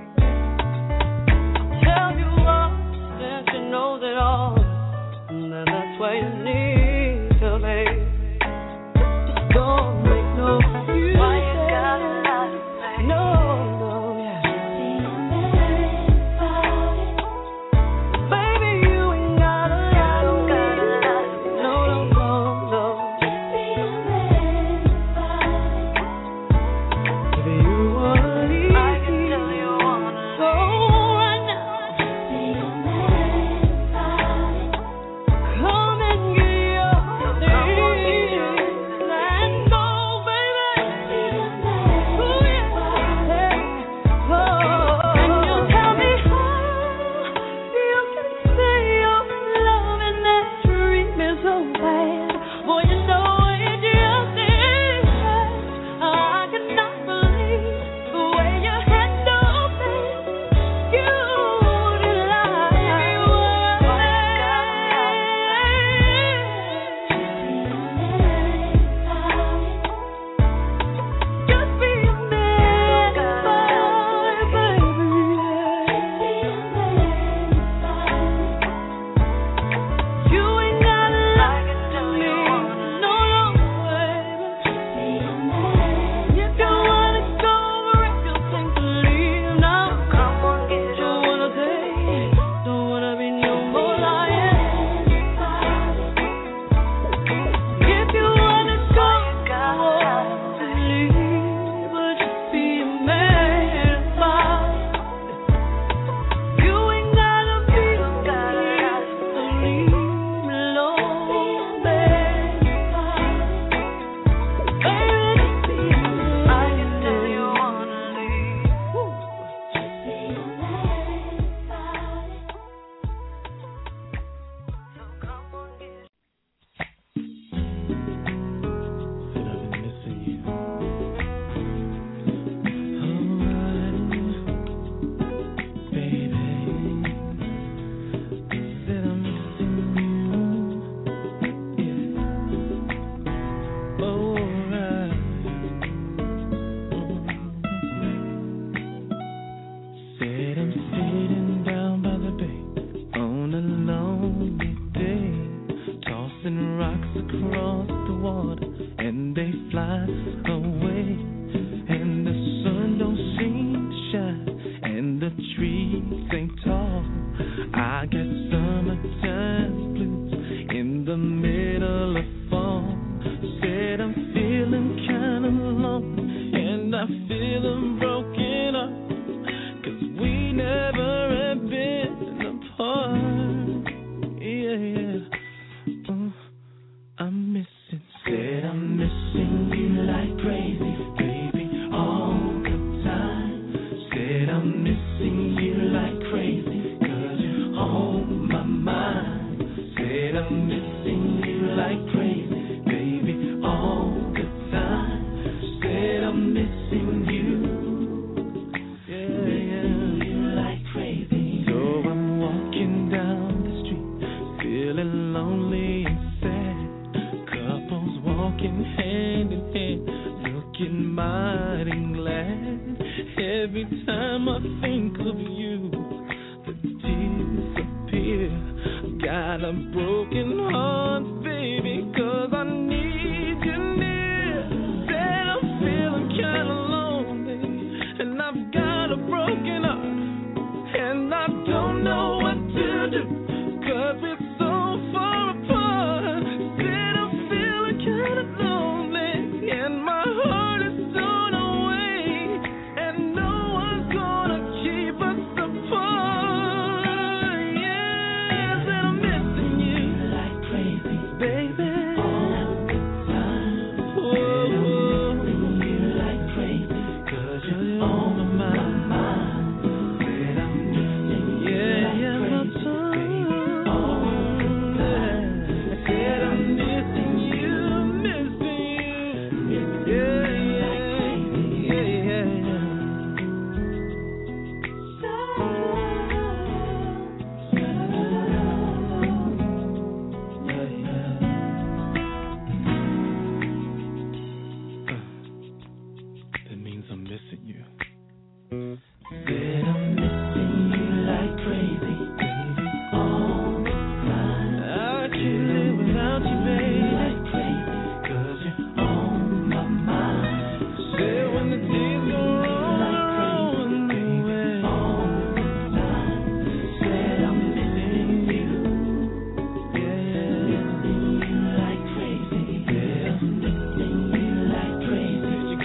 I'll tell you what, that she knows it all, and then that's where you need to be. Just don't make no excuse. Why you gotta lie to me? No, no, yeah. Baby, you ain't gotta lie to me. No, no, no, no. If you wanna leave, I can tell you wanna go right now. Come and get your things and go, baby. Ooh, yeah. Oh, and you tell me how you can say your love and that treat me so bad. Boy, you know it just is. I cannot believe the way you handle things. You didn't lie. Just be a man about it, baby. You ain't gotta lie to me. No, no, baby. If you wanna go or if you think to leave now, come on, get don't wanna take, don't wanna be no more lying. If you wanna go, or leave, but just be a man about it. You ain't gotta be a man, so leave me alone, baby. Baby, just be a man. I can tell you wanna leave. Said I've been missing you. Alright, baby. Said I'm missing you. Yeah. Alright. Said I'm sitting down by the bay on a lonely day, tossing rocks across the water, and they fly away. And the sun don't seem to shine, and the trees ain't tall. I got summertime blues in the middle of fall. Said I'm feeling kinda lonely, and I feel I'm broken up, 'cause we never have been apart. Yeah, yeah. Uh, I'm missing. Said I'm missing you like crazy, baby, all the time. Said I'm missing you like crazy, 'cause you're on my mind. Said I'm missing you like crazy, baby, all the time. Said I'm missing you. Yeah, missing you like crazy. So I'm walking down the street, feeling lonely and sad. Couples walking hand in hand, looking mighty glad. Every time I think of you, the tears appear. Got a broken heart, baby, 'cause I need you near. Said I'm feeling kinda lonely, and I've got a broken heart, and I don't know what to do, 'cause it's so far apart. Said I'm feeling kinda lonely, and my heart is torn away, and no one's gonna keep us apart. Yeah, said I'm missing you like crazy.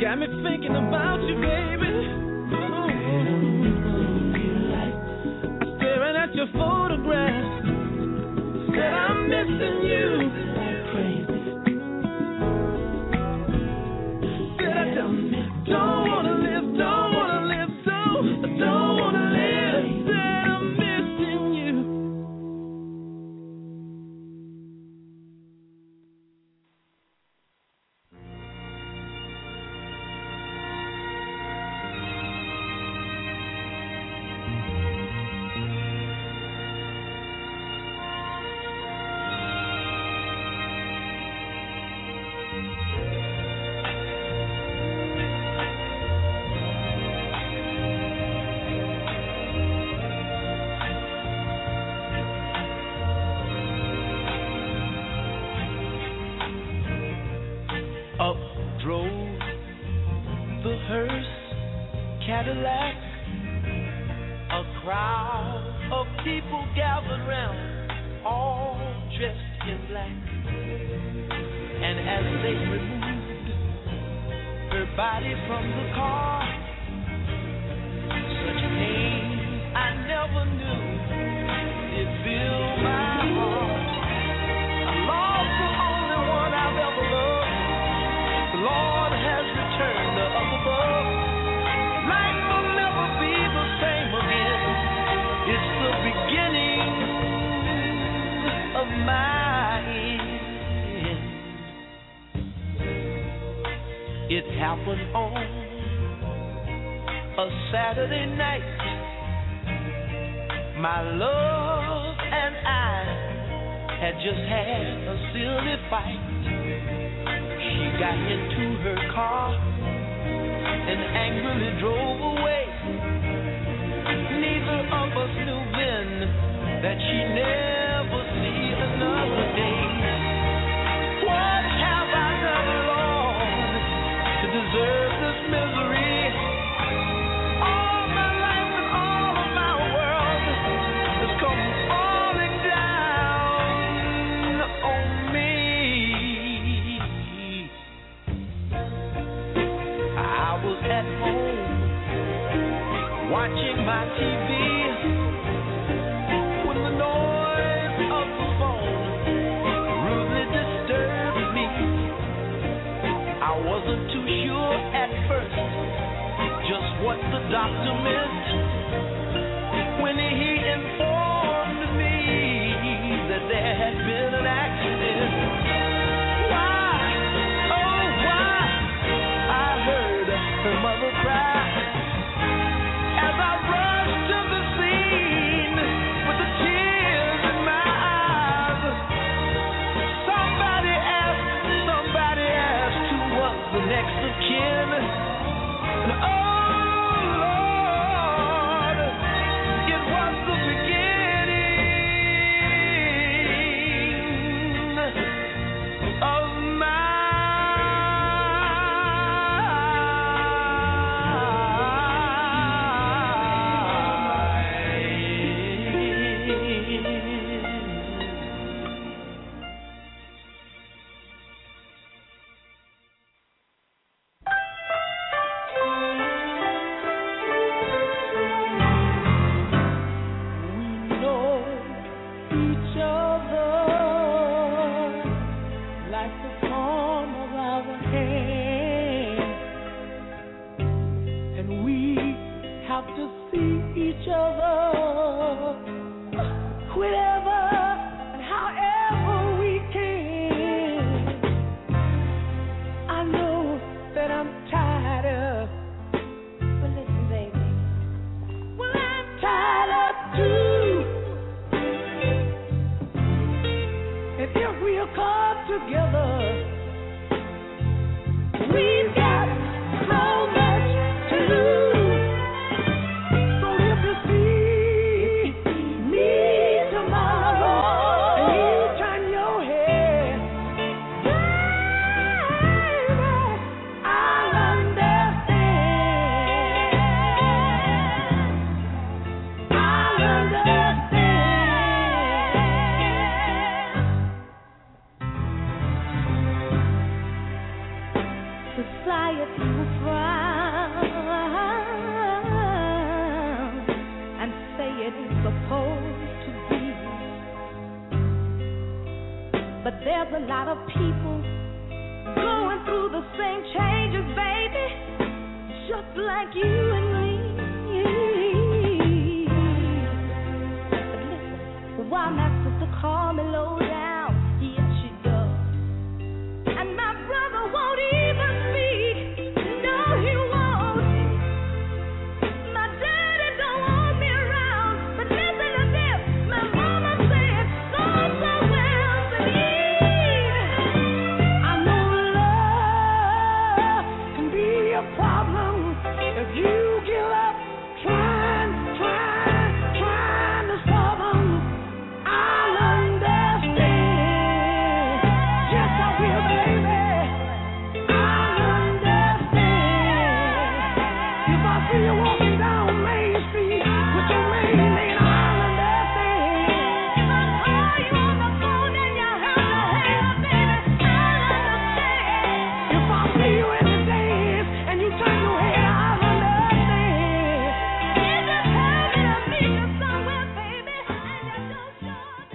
got me thinking about you, baby. I'm staring at your photograph. Said I'm missing you. Said I don't, don't wanna live, don't wanna live, don't, don't wanna live. Said I'm missing you. Up drove the hearse Cadillac. A crowd of people gathered round, all dressed in black. And as they removed her body from the car, such pain I never knew it filled my heart. I lost the only one I've ever loved. The Lord has returned her up above. Life will never be the same again. It's the beginning of my end. It happened on a Saturday night. My love and I had just had a silly fight. She got into her car and angrily drove away. Neither of us knew then that she'd never see another day. What have I done, Lord, to deserve this misery? All my life and all of my world has come falling down on me. I was at home watching my T V when the noise of the phone rudely disturbed me. I wasn't too sure at first just what the doctor meant when he informed me that there had been an accident. Why, oh why, I heard her mother cry as I rushed to the scene with the tears in my eyes. Somebody asked, somebody asked who was the next of kin. And oh Lord, it was the beginning of my I love to fly it to a frown and say it is supposed to be. But there's a lot of people going through the same changes, baby, just like you and me. But listen, why my sister call me low down? Yes, she does. And my brother won't even speak. No, he won't. My daddy don't want me around. But listen to this. My mama said, so, so well believe. I know love can be a problem if you give up trying, trying, trying to solve them. I'll understand. Yes, I will, baby. I'll understand. If I see you walking down Main Street with your main man, I'll understand. If I call you on the phone and you have to hang up, baby, I'll understand. If I see you in the dance and you turn your head, I'll understand. You just tell me to meet you somewhere, baby, and you don't show up,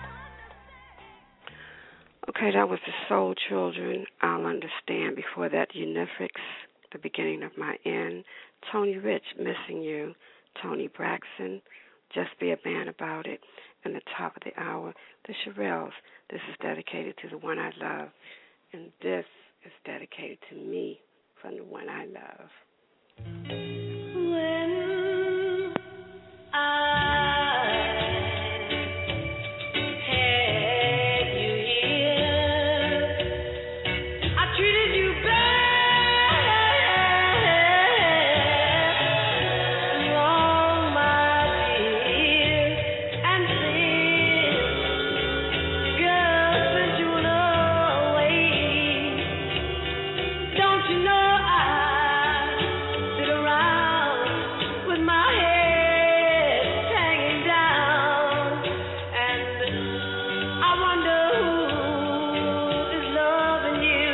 Okay, that was the Soul Children, I'll Understand. Before that, Unifix, The Beginning of My End. Tony Rich, Missing You. Tony Braxton, Just Be a Man About It. And the top of the hour, The Shirelles. This is dedicated to the one I love. And this is dedicated to me from the one I love. When I had you here, I treated you bad, wrong, my dear, and since, girl, since you went away, don't you know I sit around with my head hanging down, and I wonder who is loving you.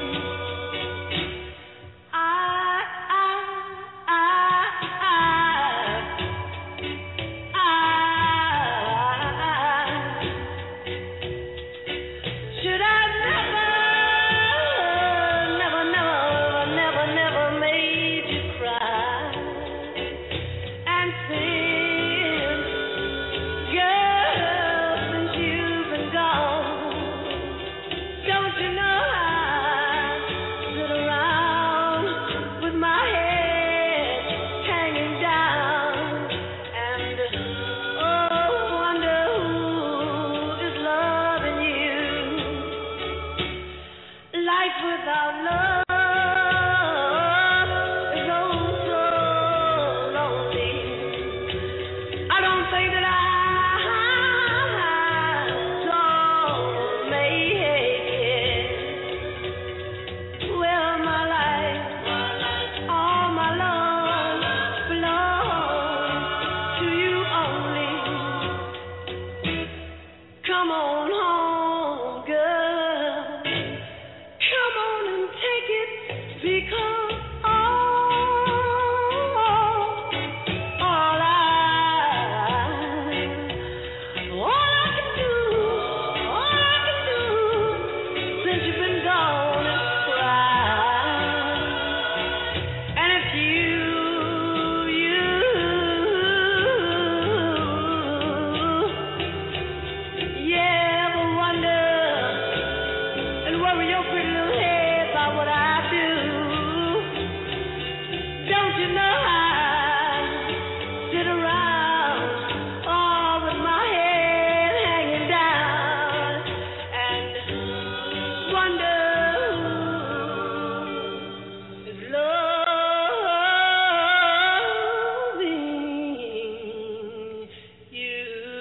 I, I, I, I, I, should I never, never, never, never, never made you cry? And since, girl, since you've been gone, don't you know I sit around with my head hanging down, and oh, wonder who is loving you. Life without love is oh so lonely. I don't think that I don't make it. Well, my life, all my love belongs to you only. Come on home, girl. Come on and take it, because all, all I, all I can do, all I can do since you've been gone is cry. And if you, you, yeah, ever wonder and worry your pretty little head about what I do, don't you know I sit around all with my head hanging down and wonder who is loving you.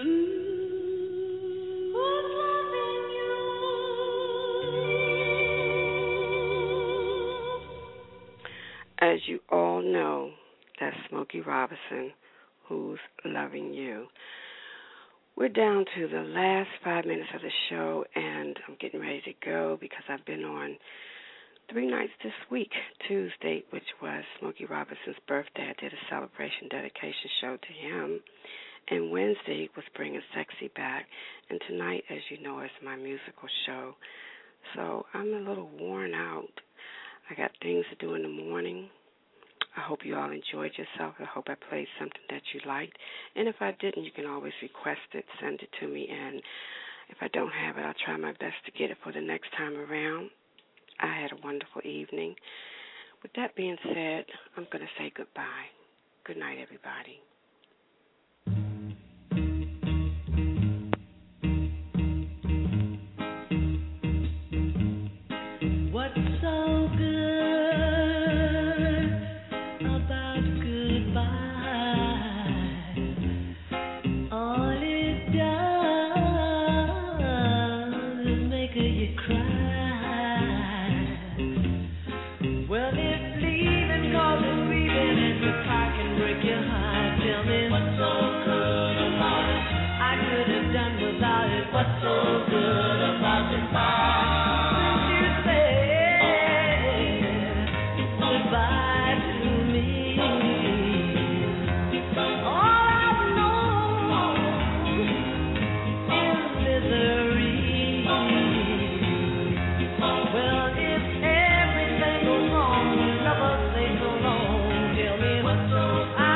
Who's loving you? As you all know, that's Smokey Robinson, Who's Loving You. We're down to the last five minutes of the show, and I'm getting ready to go because I've been on three nights this week. Tuesday, which was Smokey Robinson's birthday, I did a celebration dedication show to him. And Wednesday was Bringing Sexy Back. And tonight, as you know, is my musical show. So I'm a little worn out. I got things to do in the morning. I hope you all enjoyed yourself. I hope I played something that you liked. And if I didn't, you can always request it, send it to me. And if I don't have it, I'll try my best to get it for the next time around. I had a wonderful evening. With that being said, I'm going to say goodbye. Good night, everybody. What's so good about goodbye? All it does is make you cry. Well, if leaving causes grieving and the car can break your heart, tell me what's so good about it? I could have done without it. What's so good about goodbye? I